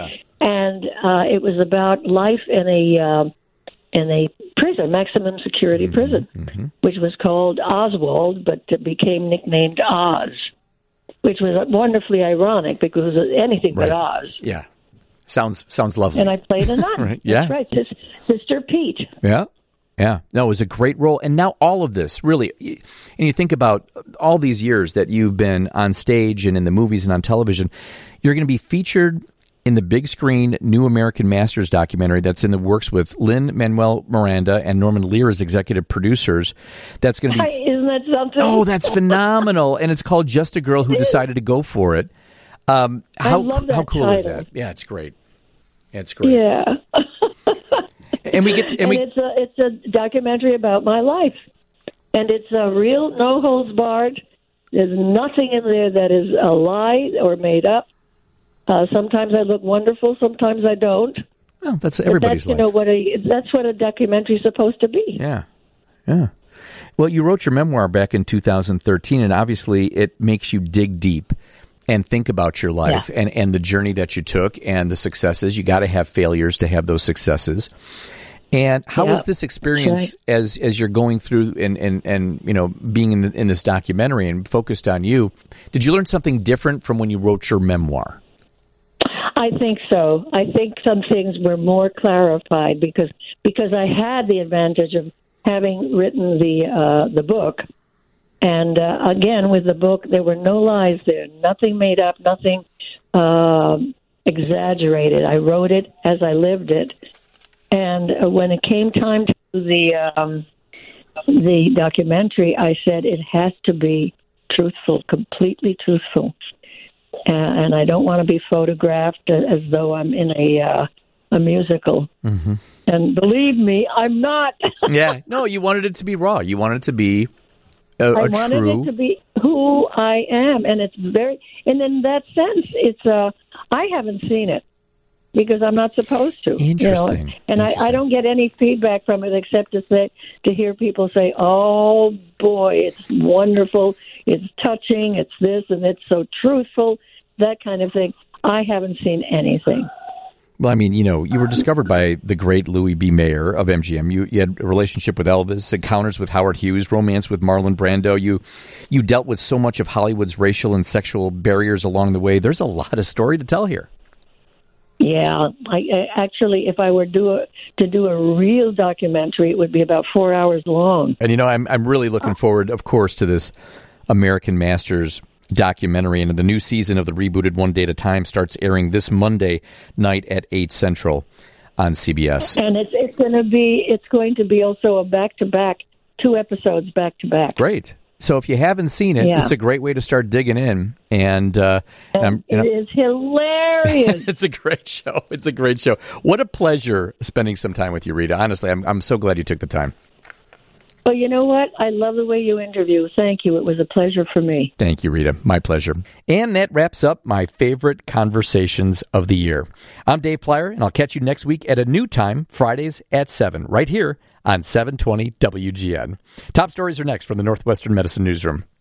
and uh, it was about life in a uh, in a prison, maximum security mm-hmm, prison, mm-hmm. which was called Oswald, but it became nicknamed Oz, which was wonderfully ironic because it was anything right. but Oz. Yeah, sounds sounds lovely. And I played a nun. right. Yeah, that's right, Sis- Sister Pete. Yeah. Yeah, no, it was a great role. And now all of this, really, and you think about all these years that you've been on stage and in the movies and on television, you're going to be featured in the big screen New American Masters documentary that's in the works with Lin-Manuel Miranda and Norman Lear as executive producers. That's going to be... Isn't that something? Oh, that's phenomenal. And it's called Just a Girl Who Decided to Go For It. Um, how, I love that how cool title. is that? Yeah, it's great. Yeah, it's great. Yeah. And we get to, and, and we, it's a it's a documentary about my life, and it's a real no holds barred. There's nothing in there that is a lie or made up. Uh, sometimes I look wonderful, sometimes I don't. Oh, that's But everybody's that's, you life. know what a that's what a documentary is supposed to be. Yeah, yeah. Well, you wrote your memoir back in two thousand thirteen, and obviously it makes you dig deep and think about your life Yeah. and, and the journey that you took and the successes. You got to have failures to have those successes. And how Yeah, was this experience that's as as you're going through and, and, and you know being in the, in this documentary and focused on you? Did you learn something different from when you wrote your memoir? I think so. I think some things were more clarified because because I had the advantage of having written the uh, the book, and uh, again with the book there were no lies there, nothing made up, nothing uh, exaggerated. I wrote it as I lived it, and uh, when it came time to the um, the documentary, I said it has to be truthful, completely truthful. Uh, and I don't want to be photographed as though I'm in a uh, a musical. Mm-hmm. And believe me, I'm not. Yeah, no, you wanted it to be raw. You wanted it to be a, I a wanted true. it to be who I am, and it's very. And in that sense, it's. Uh, I haven't seen it because I'm not supposed to. Interesting. You know? And I, I don't get any feedback from it except to say to hear people say, "Oh boy, it's wonderful. It's touching. It's this, and it's so truthful." That kind of thing. I haven't seen anything. Well, I mean, you know, you were discovered by the great Louis B. Mayer of M G M. You, you had a relationship with Elvis, encounters with Howard Hughes, romance with Marlon Brando. You you dealt with so much of Hollywood's racial and sexual barriers along the way. There's a lot of story to tell here. Yeah, I, I actually, if I were do a, to do a real documentary, it would be about four hours long. And, you know, I'm I'm really looking forward, of course, to this American Masters documentary, and the new season of the rebooted One Day at a Time starts airing this Monday night at eight Central on C B S. And it's it's going to be it's going to be also a back to back, two episodes back to back. Great. So if you haven't seen it, Yeah. it's a great way to start digging in. And, uh, And I'm, you know, it is hilarious. it's a great show. It's a great show. What a pleasure spending some time with you, Rita. Honestly, I'm I'm so glad you took the time. Well, you know what? I love the way you interview. Thank you. It was a pleasure for me. Thank you, Rita. My pleasure. And that wraps up my favorite conversations of the year. I'm Dave Plyer, and I'll catch you next week at a new time, Fridays at seven, right here on seven twenty W G N. Top stories are next from the Northwestern Medicine Newsroom.